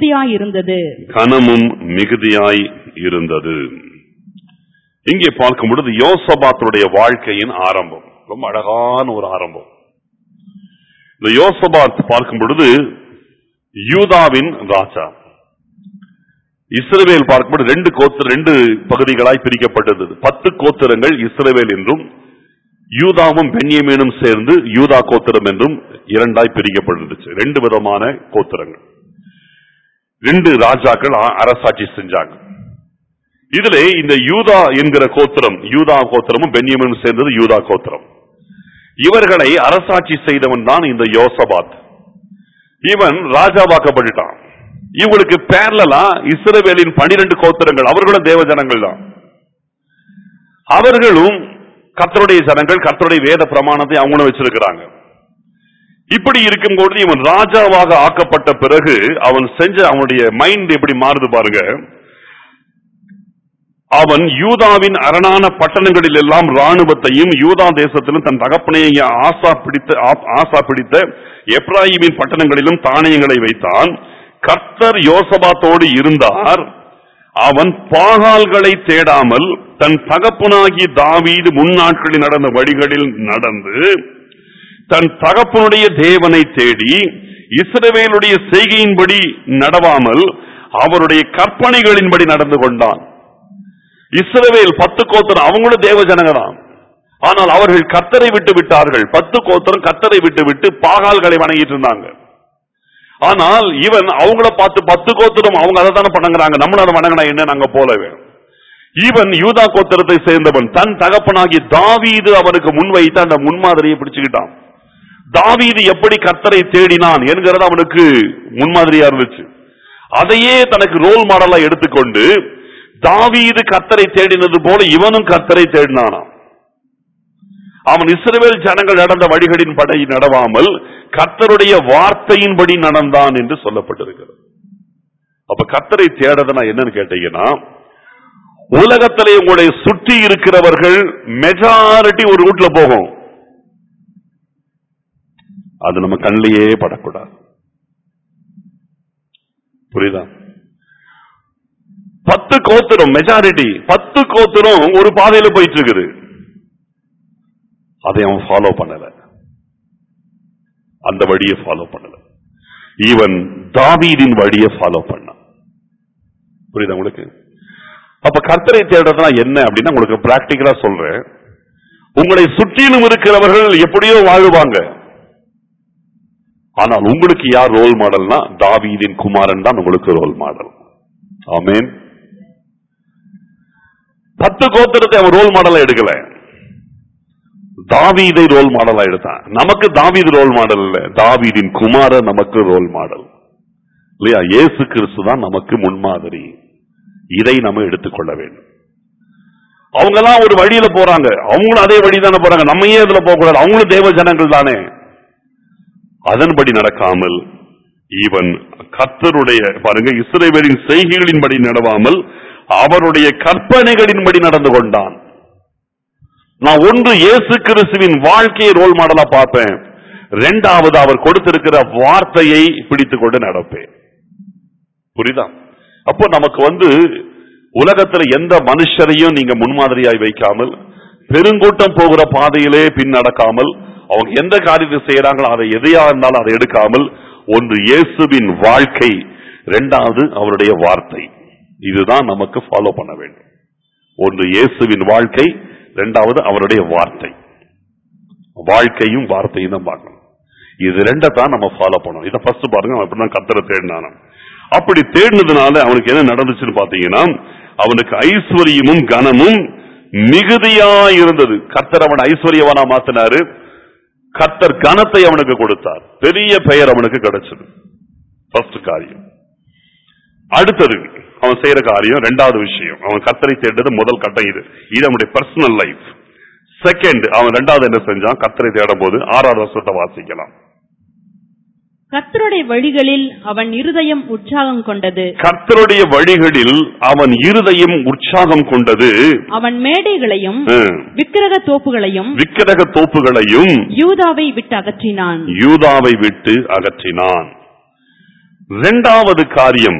மிகுதியாய் இருந்தது. இங்கே பார்க்கும் பொழுது யோசபாத்துடைய வாழ்க்கையின் ஆரம்பம் ரொம்ப அழகான ஒரு ஆரம்பம். இந்த யோசபாத் பார்க்கும் பொழுது யூதாவின் ராஜா. இஸ்ரவேல் பார்க்கும்போது ரெண்டு பகுதிகளாய் பிரிக்கப்பட்டது. 10 கோத்திரங்கள் இஸ்ரவேல் என்றும் யூதாவும் பென்யமீனும் சேர்ந்து யூதா கோத்திரம் என்றும் இரண்டாய் பிரிக்கப்பட்டுச்சு. 2 விதமான கோத்திரங்கள், 2 ராஜாக்கள் அரசாட்சி செஞ்சாங்க. இதுல இந்த யூதா என்கிற கோத்திரம், யூதா கோத்திரமும் பென்யமீனும் சேர்ந்தது யூதா கோத்திரம். இவர்களை அரசாட்சி செய்தவன் தான் இந்த யோசபாத். இவன் ராஜாவாக்கப்பட்டான். இவங்களுக்கு பேரலா இஸ்ரவேலின் 12 கோத்திரங்கள், அவர்களும் தேவ ஜனங்கள் தான். அவர்களும் கர்த்தருடைய ஜனங்கள், கர்த்தருடைய வேத பிரமாணத்தை அவங்களும் வச்சிருக்கிறாங்க. இப்படி இருக்கும்போது இவன் ராஜாவாக ஆக்கப்பட்ட பிறகு அவன் செஞ்ச அவனுடைய மைண்ட் எப்படி மாறுது பாருங்க. அவன் யூதாவின் அரணான பட்டணங்களில் எல்லாம் ராணுவத்தையும் யூதா தேசத்திலும் தன் தகப்பனையை ஆசா பிடித்த எப்ராயிமின் பட்டணங்களிலும் தானியங்களை வைத்தான். கர்த்தர் யோசபாத்தோடு இருந்தார். அவன் பாகால்களை தேடாமல் தன் தகப்பனாகி தாவீது முன்னாட்களில் நடந்த வழிகளில் நடந்து தன் தகப்பனுடைய தேவனை தேடி இஸ்ரவேலுடைய செய்கையின்படி நடவாமல் அவருடைய கற்பனைகளின்படி நடந்து கொண்டான். இஸ்ரவேல் 10 கோத்திரம் அவங்களும் தேவ ஜனங்களாம். ஆனால் அவர்கள் கர்த்தரை விட்டு விட்டார்கள். 10 கோத்திரம் கர்த்தரை விட்டு பாகால்களை வணங்கிட்டு இருந்தாங்க. ஆனால் இவன் அவங்கள பார்த்து 10 கோத்திரம் அவங்க அதை தானே பண்ணங்கிறாங்க, நம்மளும் அதை வணங்கினா என்ன, நாங்க போலவே. இவன் யூதா கோத்திரத்தை சேர்ந்தவன். தன் தகப்பனாகி தாவீது அவனுக்கு முன்வைத்து அந்த முன்மாதிரியை பிடிச்சுக்கிட்டான். தாவீது எப்படி கர்த்தரை தேடினான் என்கிறது அவனுக்கு முன்மாதிரியா இருந்துச்சு. அதையே தனக்கு ரோல் மாடலா எடுத்துக்கொண்டு தாவீது கர்த்தரை தேடினது போல இவனும் கர்த்தரை தேடினானாம். அவன் இஸ்ரவேல் ஜனங்கள் நடந்த வழிகளின் படி நடவாமல் கர்த்தருடைய வார்த்தையின்படி நடந்தான் என்று சொல்லப்பட்டிருக்கிறது. அப்ப கர்த்தரை தேடுறதுனா என்னன்னு கேட்டீங்கன்னா, உலகத்திலே உங்களை சுற்றி இருக்கிறவர்கள் மெஜாரிட்டி ஒரு ரூட்ல போகும், அது நம்ம கண்ணிலேயே படக்கூடாது. புரியுதா? 10 கோத்திரம் மெஜாரிட்டி, 10 கோத்திரம் ஒரு பாதையில போயிட்டு இருக்குது. அதை அவன் ஃபாலோ பண்ணல, அந்த வழியை ஃபாலோ பண்ணல. இவன் தாவீதின் வழியை ஃபாலோ பண்ணான். புரியுதா உங்களுக்கு? அப்ப கர்த்தரை தேடுறதுனா என்ன அப்படின்னா, உங்களுக்கு பிராக்டிகலா சொல்றேன். உங்களை சுற்றிலும் இருக்கிறவர்கள் எப்படியோ வாழுவாங்க, ஆனால் உங்களுக்கு யார் ரோல் மாடல்னா தாவீதின் குமாரன் தான் உங்களுக்கு ரோல் மாடல். ஆமென். 10 கோத்திரத்தை அவன் ரோல் மாடலா எடுக்கல, தாவீதை ரோல் மாடலா எடுத்தான். நமக்கு தாவீது ரோல் மாடல் இல்ல, தாவீதின் குமாரன் நமக்கு ரோல் மாடல் இல்லையா? இயேசு கிறிஸ்து தான் நமக்கு முன்மாதிரி. இதை நம்ம எடுத்துக்கொள்ள வேண்டும். அவங்க எல்லாம் ஒரு வழியில போறாங்க, அவங்களும் அதே வழி தானே போறாங்க, நம்ம ஏன் இதுல போக கூடாது? அவங்களும் தேவ ஜனங்கள் தானே. அதன்படி நடக்காமல் இவன் கர்த்தருடைய பாருங்க இஸ்ரவேலின் செய்கைகளின்படி நடவாமல் அவருடைய கற்பனைகளின்படி நடந்து கொண்டான். நான் ஒன்று இயேசு கிறிஸ்துவின் வாழ்க்கையை ரோல் மாடலா பார்ப்பேன், 2வது அவர் கொடுத்திருக்கிற வார்த்தையை பிடித்துக் கொண்டு நடப்பேன். புரியுதா? அப்போ நமக்கு உலகத்துல எந்த மனுஷரையும் நீங்க முன்மாதிரியாய் வைக்காமல், பெருங்கூட்டம் போகிற பாதையிலே பின் நடக்காமல், அவங்க எந்த காரியத்தை செய்யறாங்களோ அதை எதையா இருந்தாலும் அதை எடுக்காமல், ஒன்று இயேசுவின் வாழ்க்கை, 2வது அவருடைய வார்த்தை. இதுதான் நமக்கு ஃபாலோ பண்ண வேண்டும். ஒன்று இயேசுவின் வாழ்க்கை, 2வது அவருடைய வார்த்தை. வாழ்க்கையும் வார்த்தையும் தான் பார்க்கணும். இது 2 தான் நம்ம ஃபாலோ பண்ணணும். இதை ஃபர்ஸ்ட் பாருங்க. அவன் அப்படிதான் கர்த்தரை தேடினான். அப்படி தேடினதுனால அவனுக்கு என்ன நடந்துச்சுன்னு பாத்தீங்கன்னா, அவனுக்கு ஐஸ்வர்யமும் கனமும் மிகுதியா இருந்தது. கர்த்தர் அவன் ஐஸ்வர்யவனா மாத்தினாரு. கர்த்தர் கனத்தை அவனுக்கு கொடுத்தார். பெரிய பெயர் அவனுக்கு கிடைச்சது. ஃபர்ஸ்ட் காரியம். அடுத்தது அவன் செய்யற காரியம், இரண்டாவது விஷயம், அவன் கர்த்தரை தேடுறது முதல் கட்டம். இது அவனுடைய பர்சனல் லைஃப். செகண்ட், அவன் இரண்டாவது என்ன செஞ்சான்? கர்த்தரை தேடும் போது 6வது வசனத்தை வாசிக்கலாம். கர்த்தருடைய வழிகளில் அவன் இருதயம் உற்சாகம் கொண்டது. கர்த்தருடைய வழிகளில் அவன் இருதயம் உற்சாகம் கொண்டது. அவன் மேடைகளையும் விக்கிரக தோப்புகளையும் யூதாவை விட்டு அகற்றினான். இரண்டாவது காரியம்,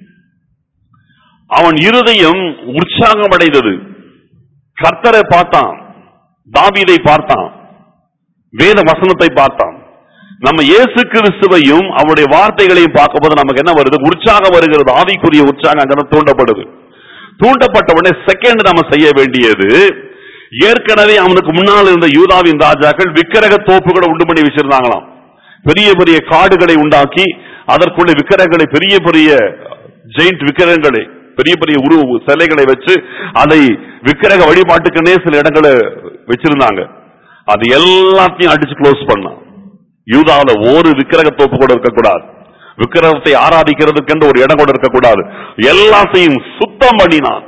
அவன் இருதயம் உற்சாகம் அடைந்தது. கர்த்தரை பார்த்தான், தாவீதை பார்த்தான், வேத வசனத்தை பார்த்தான். நம்ம இயேசு கிறிஸ்துவையும் அவருடைய வார்த்தைகளையும் பார்க்கும்போது நமக்கு என்ன வருது? உற்சாகம் வருகிறது. ஆவிக்குரிய உற்சாகம் அங்க தூண்டப்படுது. தூண்டப்பட்ட உடனே செகண்ட் நம்ம செய்ய வேண்டியது, ஏற்கனவே அவனுக்கு முன்னால் இருந்த யூதாவின் ராஜாக்கள் விக்கிரக தோப்புகளை உண்டு பண்ணி வச்சிருந்தாங்களாம். பெரிய பெரிய காடுகளை உண்டாக்கி அதற்குள்ள விக்கிரகங்களை, பெரிய பெரிய ஜெயிண்ட் விக்கிரகங்களை, பெரிய பெரிய உருவ சிலைகளை வச்சு அதை விக்கிரக வழிபாட்டுக்குன்னே சில இடங்களை வச்சிருந்தாங்க. அது எல்லாத்தையும் அடிச்சு க்ளோஸ் பண்ணான். யூதாவில் ஒரு விக்கிரக தோப்பு கூட இருக்கக்கூடாது. விக்கிரகத்தை ஆராதிக்கிறதுக்கு ஒரு இடம் கூட இருக்கக்கூடாது. எல்லாத்தையும் சுத்தம் பண்ணினான்.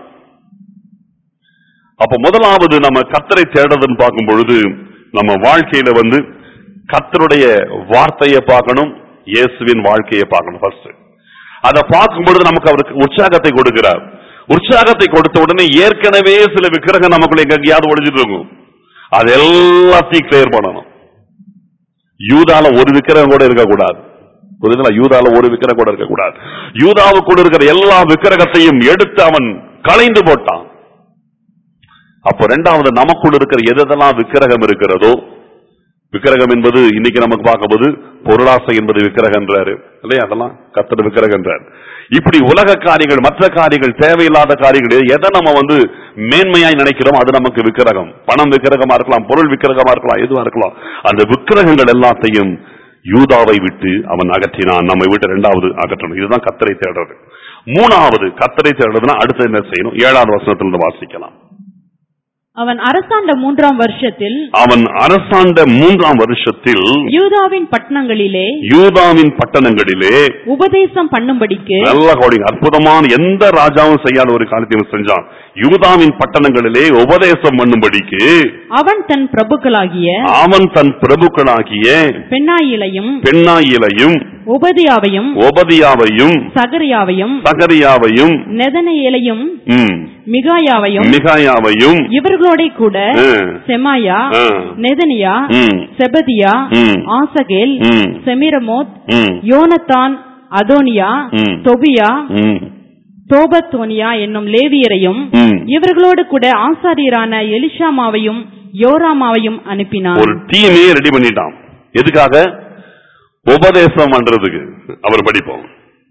அப்ப முதலாவது நம்ம கர்த்தரை தேடுறதுன்னு பார்க்கும் பொழுது நம்ம வாழ்க்கையில கர்த்தருடைய வார்த்தையை பார்க்கணும், இயேசுவின் வாழ்க்கையை பார்க்கணும். ஃபர்ஸ்ட் அதை பார்க்கும் பொழுது நமக்கு அவருக்கு உற்சாகத்தை கொடுக்கிறார். உற்சாகத்தை கொடுத்த உடனே ஏற்கனவே சில விக்கிரகம் நமக்குள்ள எங்கேயாவது ஒழிஞ்சிட்டு இருக்கும். அது எல்லாத்தையும் கிளியர் பண்ணணும். யூதால ஒரு விக்கிரகம் கூட இருக்கக்கூடாது. யூதால ஒரு விக்கிரகம் கூட இருக்கக்கூடாது. யூதாவுக்குள்ள இருக்கிற எல்லா விக்கிரகத்தையும் எடுத்து அவன் களைந்து போட்டான். அப்போ இரண்டாவது, நமக்குள்ள இருக்கிற எதெல்லாம் விக்கிரகம் இருக்கிறதோ, விக்கிரகம் என்பது இன்னைக்கு நமக்கு பார்க்கும்போது பொருளாசை என்பது விக்கிரகம் என்றாரு இல்லையா? அதெல்லாம் கர்த்தர் விக்கிரகம் என்றார். இப்படி உலக காரியங்கள், மற்ற காரியங்கள், தேவையில்லாத காரியங்கள், எதை நம்ம மேன்மையாய் நினைக்கிறோம் அது நமக்கு விக்கிரகம். பணம் விக்கிரகமா இருக்கலாம், பொருள் விக்கிரகமா இருக்கலாம், எதுவா இருக்கலாம். அந்த விக்கிரகங்கள் எல்லாத்தையும் யூதாவை விட்டு அவன் அகற்றினான். நம்மை விட்டு இரண்டாவது அகற்றணும். இதுதான் கர்த்தரை தேடுறது. மூணாவது, கர்த்தரை தேடுறதுன்னா அடுத்து என்ன செய்யணும்? 7வது வசனத்திலிருந்து வாசிக்கலாம். அவன் அரசாண்ட 3ஆம் வருஷத்தில் யூதாவின் பட்டணங்களிலே உபதேசம் பண்ணும்படிக்கு, நல்ல கோடிங்க, அற்புதமான எந்த ராஜாவும் செய்யாத ஒரு காரியத்தை செஞ்சான். யூதாவின் பட்டணங்களிலே உபதேசம் பண்ணும்படிக்கு அவன் தன் பிரபுக்களாகிய பென்னாயிலையும் ஒபதியாவையும் சகரியாவையும் நெதனேலையும் மிகாயாவையும் இவர்களோட கூட செமாயா, நெதனியா, செபதியா, ஆசகேல், செமிரமோத், யோனத்தான், அதோனியா, தொபியா, தோபத்தோனியா என்னும் லேவியரையும் இவர்களோடு கூட ஆசாரியரான எலிஷாமாவையும் யோராமாவையும் அனுப்பினார். ஒரு டீமே ரெடி பண்ணிட்டான். எதுக்காக? உபதேசம் பண்றதுக்கு. அவர் படிப்போம்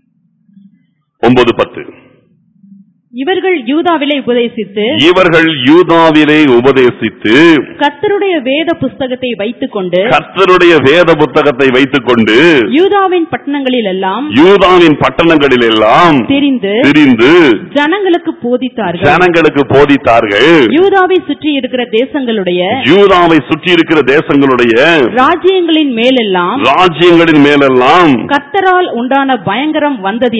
9-10. இவர்கள் யூதாவிலே உபதேசித்து கர்த்தருடைய வேத புஸ்தகத்தை வைத்துக் கொண்டு யூதாவின் பட்டணங்களில் எல்லாம் தெரிந்து ஜனங்களுக்கு போதித்தார்கள். யூதாவை சுற்றி இருக்கிற தேசங்களுடைய ராஜ்யங்களின் மேலெல்லாம் கர்த்தரால் உண்டான பயங்கரம்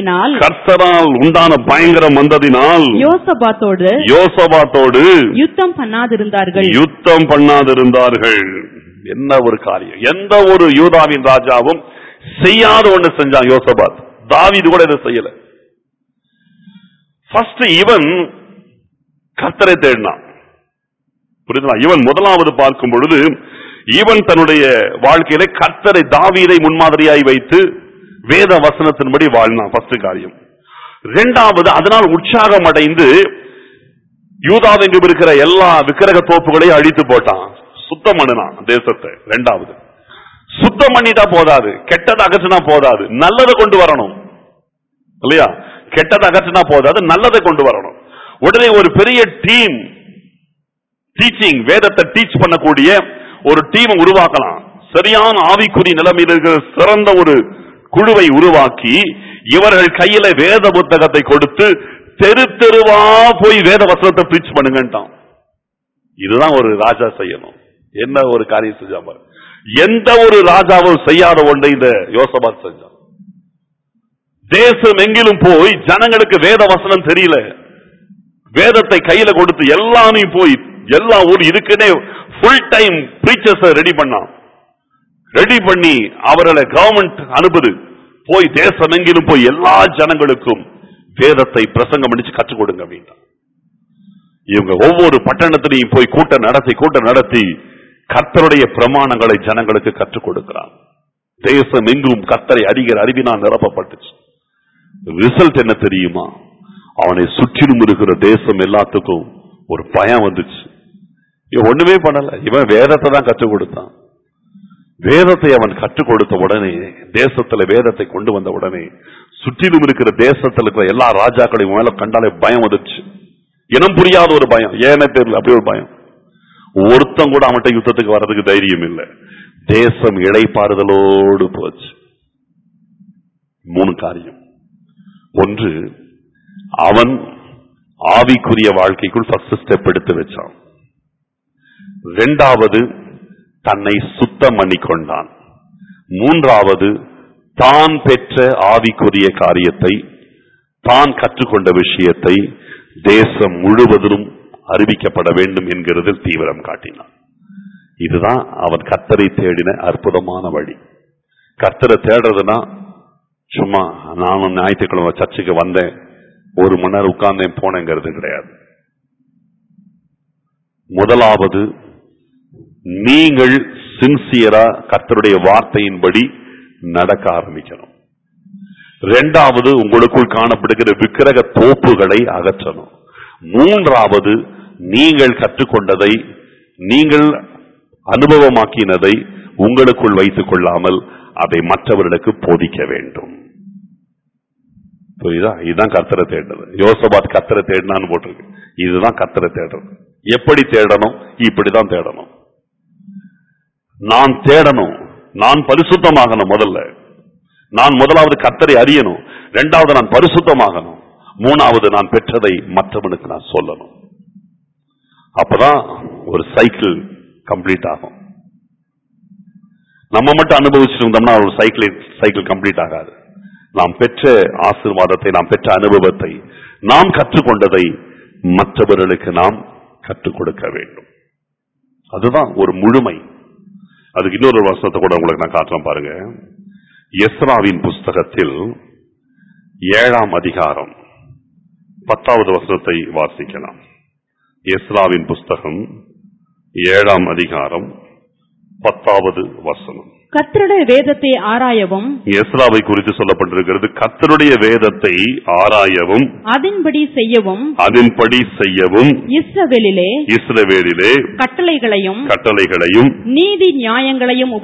வந்ததினால் யோசபாத்தோடு யுத்தம் பண்ணாதிருந்தார்கள். என்ன ஒரு காரியம்! எந்த ஒரு யூதாவின் ராஜாவும் செய்யாத ஒன்று செஞ்சான் யோசபாத். தாவீது கூட இதை செய்யல. ஃபர்ஸ்ட் இவன் கர்த்தரை தேடினான். புரியுதா? இவன் முதலாவது பார்க்கும் பொழுது இவன் தன்னுடைய வாழ்க்கையில கர்த்தரை, தாவீதை முன்மாதிரியாய் வைத்து வேத வசனத்தின்படி வாழ்னான். ஃபர்ஸ்ட் காரியம். இரண்டாவது, அதனால் உற்சாகம் அடைந்து யூதாவெங்கும் இருக்கிற எல்லா விக்கிரக தோப்புகளையும் அழித்து போட்டான், சுத்தம் பண்ணினான் தேசத்தை. இரண்டாவது, சுத்தம் பண்ணிட்டா போதாது, கெட்டதை அகற்றினா போதாது, நல்லதை கொண்டு வரணும் இல்லையா? கெட்டதை அகற்றினா போதாது, நல்லதை கொண்டு வரணும். உடனே ஒரு பெரிய டீம், டீச்சிங், வேதத்தை டீச் பண்ணக்கூடிய ஒரு டீம் உருவாக்கலாம். சரியான ஆவிக்குரிய நிலைமையில் இருக்கிற சிறந்த ஒரு குழுவை உருவாக்கி இவர்கள் கையில வேத புத்தகத்தை கொடுத்து தெரு தெருவா போய் வேத வசனத்தை பிரீச் பண்ணுங்கட்டான். இதுதான் ஒரு ராஜா செய்யணும். என்ன ஒரு காரியம் செஞ்சாம, எந்த ஒரு ராஜாவும் செய்யாத ஒன்றை இந்த யோசபாத் செஞ்சான். தேசம் எங்கிலும் போய் ஜனங்களுக்கு வேத வசனம் தெரியல, வேதத்தை கையில கொடுத்து எல்லாரையும் போய் எல்லா ஊர் இருக்குன்னே ஃபுல் டைம் பிரீச்சர்ஸ் ரெடி பண்ணான். ரெடி பண்ணி அவர்களை கவர்மெண்ட் அனுப்புது, போய் தேசம் எங்கிலும் போய் எல்லா ஜனங்களுக்கும் வேதத்தை பிரசங்கம் பண்ணிச்சு கற்றுக் கொடுங்க அப்படின்னா. இவங்க ஒவ்வொரு பட்டணத்திலையும் போய் கூட்டம் நடத்தி கர்த்தருடைய பிரமாணங்களை ஜனங்களுக்கு கற்றுக் கொடுக்கிறான். தேசம் எங்கும் கர்த்தரை அறிகிற அறிவினால் நிரப்பப்பட்டுச்சு. ரிசல்ட் என்ன தெரியுமா? அவனை சுற்றிலும் இருக்கிற தேசம் எல்லாத்துக்கும் ஒரு பயம் வந்துச்சு. இவன் ஒண்ணுமே பண்ணல, இவன் வேதத்தை தான் கற்றுக் கொடுத்தான். வேதத்தை அவன் கற்றுக் கொடுத்த உடனே, தேசத்துல வேதத்தை கொண்டு வந்த உடனே சுற்றிலும் இருக்கிற தேசத்துல இருக்கிற எல்லா ராஜாக்களையும் மேல கண்டாலே பயம் வந்துச்சு. இனம் புரியாத ஒரு பயம், ஏனே தெரியல, அப்படி ஒரு பயம். ஒருத்தம் கூட அவன்கிட்ட யுத்தத்துக்கு வர்றதுக்கு தைரியம் இல்லை. தேசம் இளைப்பாறுதலோடு போச்சு. 3 காரியம். ஒன்று, அவன் ஆவிக்குரிய வாழ்க்கைக்குள் ஃபர்ஸ்ட் ஸ்டெப் எடுத்து வச்சான். 2வது, தன்னை சுத்தம் பண்ணிக்கொண்டான். 3வது, தான் பெற்ற ஆவிக்குரிய காரியத்தை, தான் கற்றுக்கொண்ட விஷயத்தை தேசம் முழுவதும் அறிவிக்கப்பட வேண்டும் என்கிறதில் தீவிரம் காட்டினான். இதுதான் அவன் கர்த்தரை தேடின அற்புதமான வழி. கர்த்தரை தேடுறதுனா சும்மா நானும் ஞாயிற்றுக்கிழமை சர்ச்சுக்கு வந்தேன், 1 மணி நேரம் உட்கார்ந்தேன் போனேங்கிறது கிடையாது. முதலாவது, நீங்கள் சின்சியரா கர்த்தருடைய வார்த்தையின்படி நடக்க ஆரம்பிக்கணும். 2வது, உங்களுக்குள் காணப்படுகிற விக்கிரக தோப்புகளை அகற்றணும். 3வது, நீங்கள் கற்றுக்கொண்டதை, நீங்கள் அனுபவமாக்கினதை உங்களுக்குள் வைத்துக் கொள்ளாமல் அதை மற்றவர்களுக்கு போதிக்க வேண்டும். புரியுதா? இதுதான் கர்த்தரை தேடுறது. யோசபாத் கர்த்தரை தேடினான்னு போட்டிருக்கு. இதுதான் கர்த்தரை தேடுறது. எப்படி தேடணும்? இப்படிதான் தேடணும். நான் தேடணும், நான் பரிசுத்தமாகணும். நான் முதலாவது கர்த்தரை அறியணும், 2வது நான் பரிசுத்தமாகணும், 3வது நான் பெற்றதை மற்றவனுக்கு நான் சொல்லணும். அப்பதான் ஒரு சைக்கிள் கம்ப்ளீட் ஆகும். நம்ம மட்டும் அனுபவிச்சுட்டு இருந்தோம்னா ஒரு சைக்கிள் கம்ப்ளீட் ஆகாது. நாம் பெற்ற ஆசீர்வாதத்தை, நாம் பெற்ற அனுபவத்தை, நாம் கற்றுக்கொண்டதை மற்றவர்களுக்கு நாம் கற்றுக் கொடுக்க வேண்டும். அதுதான் ஒரு முழுமை. அதுக்கு இன்னொரு வசனத்தை கூட உங்களுக்கு நான் காட்டுறேன் பாருங்க. எஸ்ராவின் புஸ்தகத்தில் 7ஆம் அதிகாரம் 10வது வசனத்தை வாசிக்கலாம். எஸ்ராவின் புஸ்தகம் 7ஆம் அதிகாரம் 10வது வசனம். கர்த்தருடைய வேதத்தை ஆராயவும், எஸ்ராவை குறித்து சொல்லப்பட்டிருக்கிறது. கர்த்தருடைய வேதத்தை ஆராயவும், அதன்படி செய்யவும் இஸ்ரவேலிலே கட்டளைகளையும் நீதி நியாயங்களையும்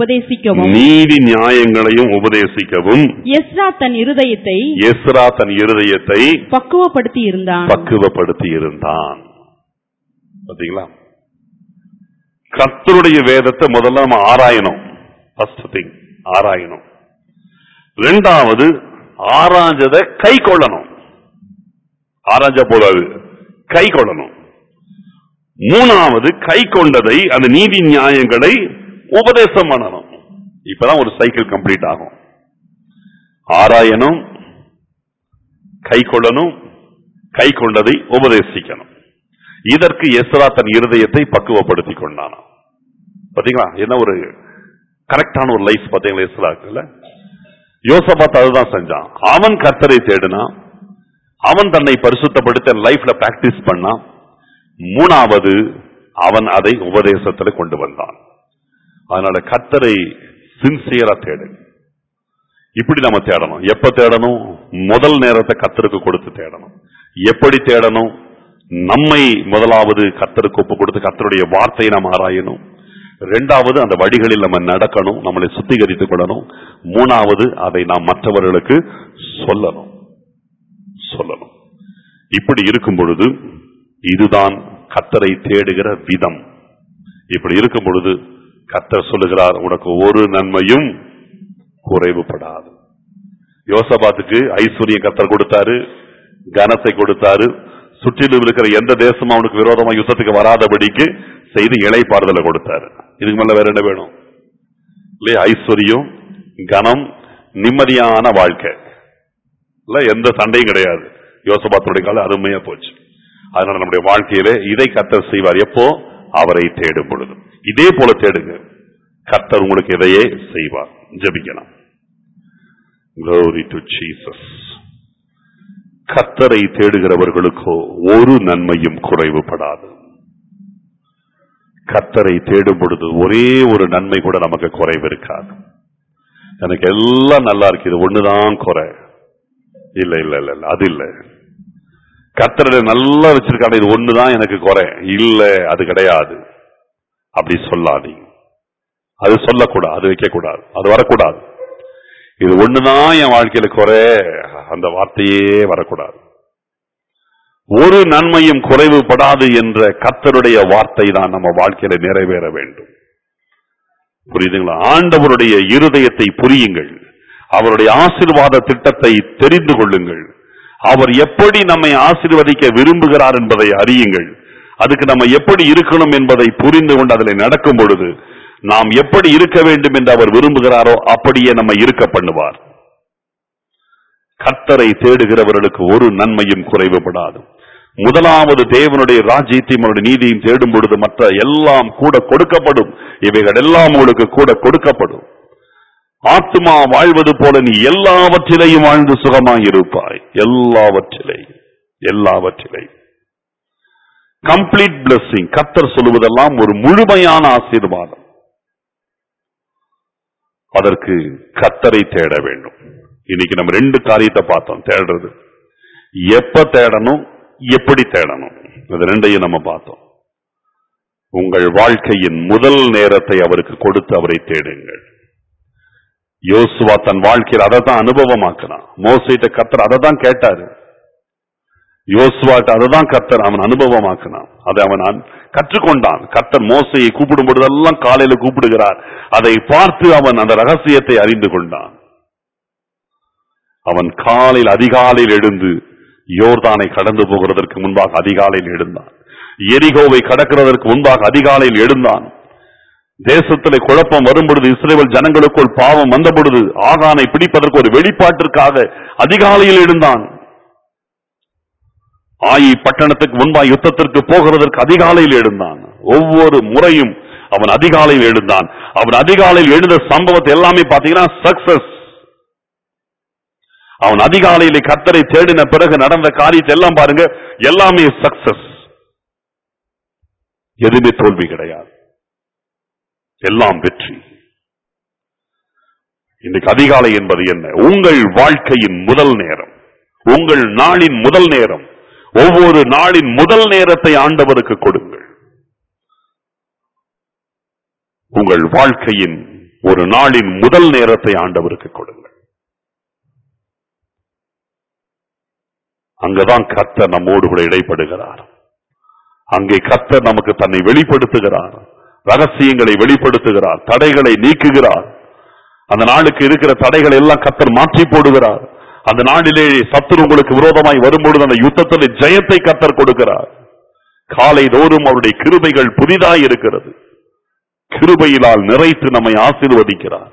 உபதேசிக்கவும் எஸ்ரா தன் இருதயத்தை பக்குவப்படுத்தி இருந்தான். பாத்தீங்களா? கர்த்தருடைய வேதத்தை முதல்ல நம்ம ஆராயணும். First thing ஆராயணும். 2வது, ஆராய்ஞ்சதை கை கொள்ளணும். ஆராய்ஞ்ச போதாது, கை கொள்ளணும். 3வது, கை கொண்டதை, அந்த நீதி நியாயங்களை உபதேசம் பண்ணணும். இப்பதான் ஒரு சைக்கிள் கம்ப்ளீட் ஆகும். ஆராயணும், கை கொள்ளணும், கை கொண்டதை உபதேசிக்கணும். இதற்கு எஸ்ரா தன் இருதயத்தை பக்குவப்படுத்திக் கொண்டான். பாத்தீங்களா? என்ன ஒரு கரெக்டான ஒரு லைஃப் பாத்தீங்களா எஸ்ராக்குல. யோசபாத் அதுதான் செஞ்சான். அவன் கர்த்தரை தேடினான், அவன் தன்னை பரிசுத்தப்படுத்த லைஃப்ல பிராக்டிஸ் பண்ணான். 3வது, அவன் அதை உபதேசத்துல கொண்டு வந்தான். அதனால கர்த்தரை சின்சியரா தேடு. இப்படி நம்ம தேடணும். எப்ப தேடணும்? முதல் நேரத்தை கர்த்தருக்கு கொடுத்து தேடணும். எப்படி தேடணும்? நம்மை முதலாவது கர்த்தருக்கு ஒப்பு கொடுத்து கர்த்தருடைய வார்த்தையை நாம் ஆராயணும். 2வது, அந்த வழிகளில் நம்ம நடக்கணும், நம்மளை சுத்திகரித்துக் கொள்ளணும். 3வது, அதை நாம் மற்றவர்களுக்கு சொல்லணும். இப்படி இருக்கும் பொழுது, இதுதான் கர்த்தரை தேடுகிற விதம். இப்படி இருக்கும் பொழுது கர்த்தர் சொல்லுகிறார், உனக்கு ஒரு நன்மையும் குறைவுபடாது. யோசபாத்துக்கு ஐஸ்வர்யம் கர்த்தர் கொடுத்தாரு, கனத்தை கொடுத்தாரு. சுற்றிலும் இருக்கிற எந்த தேசமும் அவனுக்கு விரோதமா யுத்தத்துக்கு வராதபடிக்கு செய்து இளைப்பாறுதலை கொடுத்தாரு. இதுக்கு மேல வேற என்ன வேணும் இல்லையா? ஐஸ்வர்யம், கனம், நிம்மதியான வாழ்க்கை இல்ல, எந்த சண்டையும் கிடையாது. யோசபாத்துடைய காலம் அருமையா போச்சு. அதனால நம்முடைய வாழ்க்கையில இதை கர்த்தர் செய்வார். எப்போ? அவரை தேடும் பொழுது. இதே போல தேடுங்க, கர்த்தர் உங்களுக்கு இதையே செய்வார். ஜெபிக்கலாம். Glory to Jesus. கர்த்தரை தேடுகிறவர்களுக்கோ ஒரு நன்மையும் குறைவுபடாது. கர்த்தரை தேடும் பொழுது ஒரே ஒரு நன்மை கூட நமக்கு குறைவு இருக்காது. எனக்கு எல்லாம் நல்லா இருக்கு, இது ஒண்ணுதான் குறை. இல்ல இல்ல இல்ல இல்ல, அது இல்ல. கர்த்தரை நல்லா வச்சிருக்காங்க, இது ஒண்ணுதான் எனக்கு குறை. இல்ல, அது கிடையாது. அப்படி சொல்லாதீங்க. அது சொல்லக்கூடாது, அது வைக்க கூடாது, அது வரக்கூடாது. இது ஒண்ணுதான் என் வாழ்க்கையில குறை, அந்த வார்த்தையே வரக்கூடாது. ஒரு நன்மையும் குறைவுபடாது என்ற கர்த்தருடைய வார்த்தை தான் நம்ம வாழ்க்கையில நிறைவேற வேண்டும். புரியுதுங்களா? ஆண்டவருடைய இருதயத்தை புரியுங்கள், அவருடைய ஆசீர்வாத திட்டத்தை தெரிந்து கொள்ளுங்கள். அவர் எப்படி நம்மை ஆசீர்வதிக்க விரும்புகிறார் என்பதை அறியுங்கள். அதுக்கு நம்ம எப்படி இருக்கணும் என்பதை புரிந்து கொண்டு அதில் நடக்கும் பொழுது நாம் எப்படி இருக்க வேண்டும் என்று அவர் விரும்புகிறாரோ அப்படியே நம்ம இருக்க பண்ணுவார். கர்த்தரை தேடுகிறவர்களுக்கு ஒரு நன்மையும் குறைவுபடாது. முதலாவது தேவனுடைய ராஜ்யத்தையும் அவருடைய நீதியையும் தேடும் பொழுது மற்ற எல்லாம் கூட கொடுக்கப்படும். இவைகள் எல்லாம் உங்களுக்கு கூட கொடுக்கப்படும். ஆத்துமா வாழ்வது போல நீ எல்லாவற்றிலையும் வாழ்ந்து சுகமாயிருப்பாய். எல்லாவற்றிலையும் கம்ப்ளீட் பிளெஸிங். கர்த்தர் சொல்லுவதெல்லாம் ஒரு முழுமையான ஆசீர்வாதம். அதற்கு கர்த்தரை தேட வேண்டும். இன்னைக்கு நம்ம ரெண்டு காரியத்தை பார்த்தோம். தேடுறது எப்ப தேடணும், எப்படி தேடணும், இது ரெண்டையும் நம்ம பார்த்தோம். உங்கள் வாழ்க்கையின் முதல் நேரத்தை அவருக்கு கொடுத்து அவரை தேடுங்கள். யோசுவா தன் வாழ்க்கையில் அதை தான் அனுபவமாக்கினான். மோசேட்ட கர்த்தர் அதை தான் கேட்டாரு. யோசுவாட்ட அதை தான் கர்த்தர் அவன் அனுபவமாக்கினான். அதை அவன் கற்றுக்கொண்டான். கர்த்தர் மோசையை கூப்பிடும் பொழுதெல்லாம் காலையில கூப்பிடுகிறார். அதை பார்த்து அவன் அந்த ரகசியத்தை அறிந்து கொண்டான். அவன் காலையில் அதிகாலையில் எழுந்து யோர்தானை கடந்து போகிறதற்கு முன்பாக அதிகாலையில் எழுந்தான். எரிகோவை கடக்கிறதற்கு முன்பாக அதிகாலையில் எழுந்தான். தேசத்திலே குழப்பம் வரும் பொழுது, இஸ்ரவேல் ஜனங்களுக்குள் பாவம் வந்த பொழுது ஆகானை பிடிப்பதற்கு ஒரு வெளிப்பாட்டிற்காக அதிகாலையில் எழுந்தான். ஆயி பட்டணத்துக்கு முன்பாக யுத்தத்திற்கு போகிறதற்கு அதிகாலையில் எழுந்தான். ஒவ்வொரு முறையும் அவன் அதிகாலையில் எழுந்தான். அவன் அதிகாலையில் எழுந்த சம்பவத்தை எல்லாமே பாத்தீங்கன்னா சக்சஸ். அவன் அதிகாலையிலே கர்த்தரை தேடின பிறகு நடந்த காரியத்தை எல்லாம் பாருங்க, எல்லாமே சக்சஸ். எதுவுமே தோல்வி கிடையாது, எல்லாம் வெற்றி. இன்னைக்கு அதிகாலை என்பது என்ன? உங்கள் வாழ்க்கையின் முதல் நேரம், உங்கள் நாளின் முதல் நேரம். ஒவ்வொரு நாளின் முதல் நேரத்தை ஆண்டவருக்கு கொடுங்கள். உங்கள் வாழ்க்கையின் ஒரு நாளின் முதல் நேரத்தை ஆண்டவருக்கு கொடுங்கள். அங்கதான் கர்த்தர் நம்மோடு கூட இடைப்படுகிறார். அங்கே கர்த்தர் நமக்கு தன்னை வெளிப்படுத்துகிறார், ரகசியங்களை வெளிப்படுத்துகிறார், தடைகளை நீக்குகிறார். அந்த நாளுக்கு இருக்கிற தடைகளை எல்லாம் கர்த்தர் மாற்றி போடுகிறார். அந்த நாளிலே சத்துரு உங்களுக்கு விரோதமாய் வரும்பொழுது அந்த யுத்தத்தில் ஜெயத்தை கர்த்தர் கொடுக்கிறார். காலை தோறும் அவருடைய கிருபைகள் புதிதாய் இருக்கிறது. கிருபையினால் நிறைத்து நம்மை ஆசீர்வதிக்கிறார்.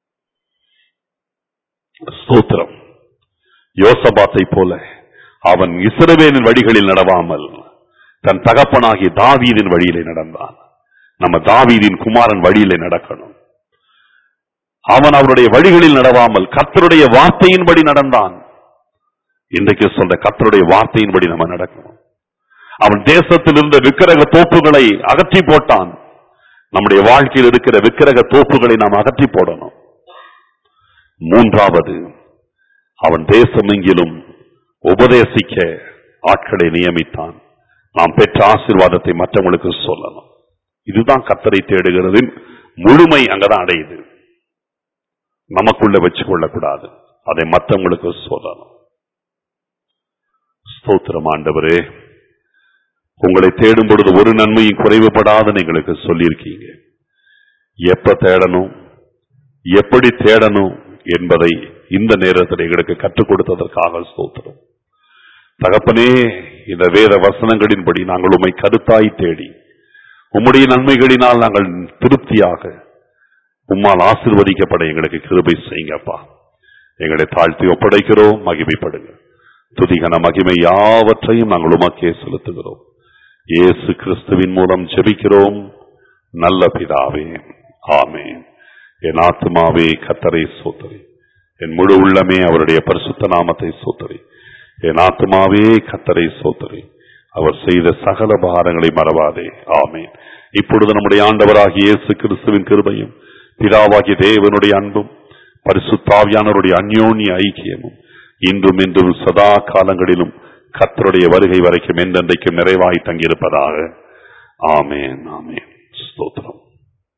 ஸ்தோத்திரம். யோசபாத்தை போல அவன் இஸ்ரவேலின் வழிகளில் நடவாமல் தன் தகப்பனாகிய தாவீதின் வழியிலே நடந்தான். நம்ம தாவீதின் குமாரன் வழியிலே நடக்கணும். அவன் அவருடைய வழிகளில் நடவாமல் கர்த்தருடைய வார்த்தையின்படி நடந்தான். இன்றைக்கு சொல்ற கர்த்தருடைய வார்த்தையின்படி நம்ம நடக்கணும். அவன் தேசத்தில் இருந்த விக்கிரக தோப்புகளை அகற்றி போட்டான். நம்முடைய வாழ்க்கையில் இருக்கிற விக்கிரக தோப்புகளை நாம் அகற்றி போடணும். மூன்றாவது, அவன் தேசமெங்கிலும் உபதேசிக்க ஆட்களை நியமித்தான். நாம் பெற்ற ஆசீர்வாதத்தை மற்றவங்களுக்கு சொல்லணும். இதுதான் கர்த்தரை தேடுகிறதின் முழுமை. அங்கதான் அடையுது. நமக்குள்ள வச்சு கொள்ளக்கூடாது, அதை மற்றவங்களுக்கு சொல்லணும். ஸ்தோத்திரம். ஆண்டவரே, உங்களை தேடும் பொழுது ஒரு நன்மையும் குறைவுபடாதுன்னு எங்களுக்கு சொல்லியிருக்கீங்க. எப்ப தேடணும், எப்படி தேடணும் என்பதை இந்த நேரத்தில் எங்களுக்கு கற்றுக் கொடுத்ததற்காக ஸ்தோத்திரம். தகப்பனே, இந்த வேத வசனங்களின்படி நாங்கள் உம்மை கருத்தாய் தேடி உம்முடைய நன்மைகளினால் நாங்கள் திருப்தியாக உம்மால் ஆசீர்வதிக்கப்பட எங்களுக்கு கிருபை செய்யுங்கப்பா. எங்களை தாழ்த்தி ஒப்படைக்கிறோம். மகிமைப்படுங்க. துதிகன மகிமை யாவற்றையும் நாங்கள் உமக்கே செலுத்துகிறோம். இயேசு கிறிஸ்துவின் மூலம் ஜெபிக்கிறோம் நல்ல பிதாவே, ஆமென். என் ஆத்துமாவே கர்த்தரை ஸ்தோத்திரி, என் முழு உள்ளமே அவருடைய பரிசுத்த நாமத்தை ஸ்தோத்திரி. என் ஆத்துமாவே கர்த்தரை ஸ்தோத்திரி, அவர் செய்த சகல பாரங்களை மறவாதே. ஆமென். இப்பொழுது நம்முடைய ஆண்டவராகிய இயேசு கிறிஸ்துவின் கிருபையும் பிதாவாகிய தேவனுடைய அன்பும் பரிசுத்தாவியானவருடைய அந்யோன்ய ஐக்கியமும் இன்றும் இன்றும் சதா காலங்களிலும் கர்த்தருடைய வருகை வரைக்கும் என்றென்றைக்கும் நிறைவாய் தங்கியிருப்பதாக. ஆமென், ஆமென். ஸ்தோத்திரம்.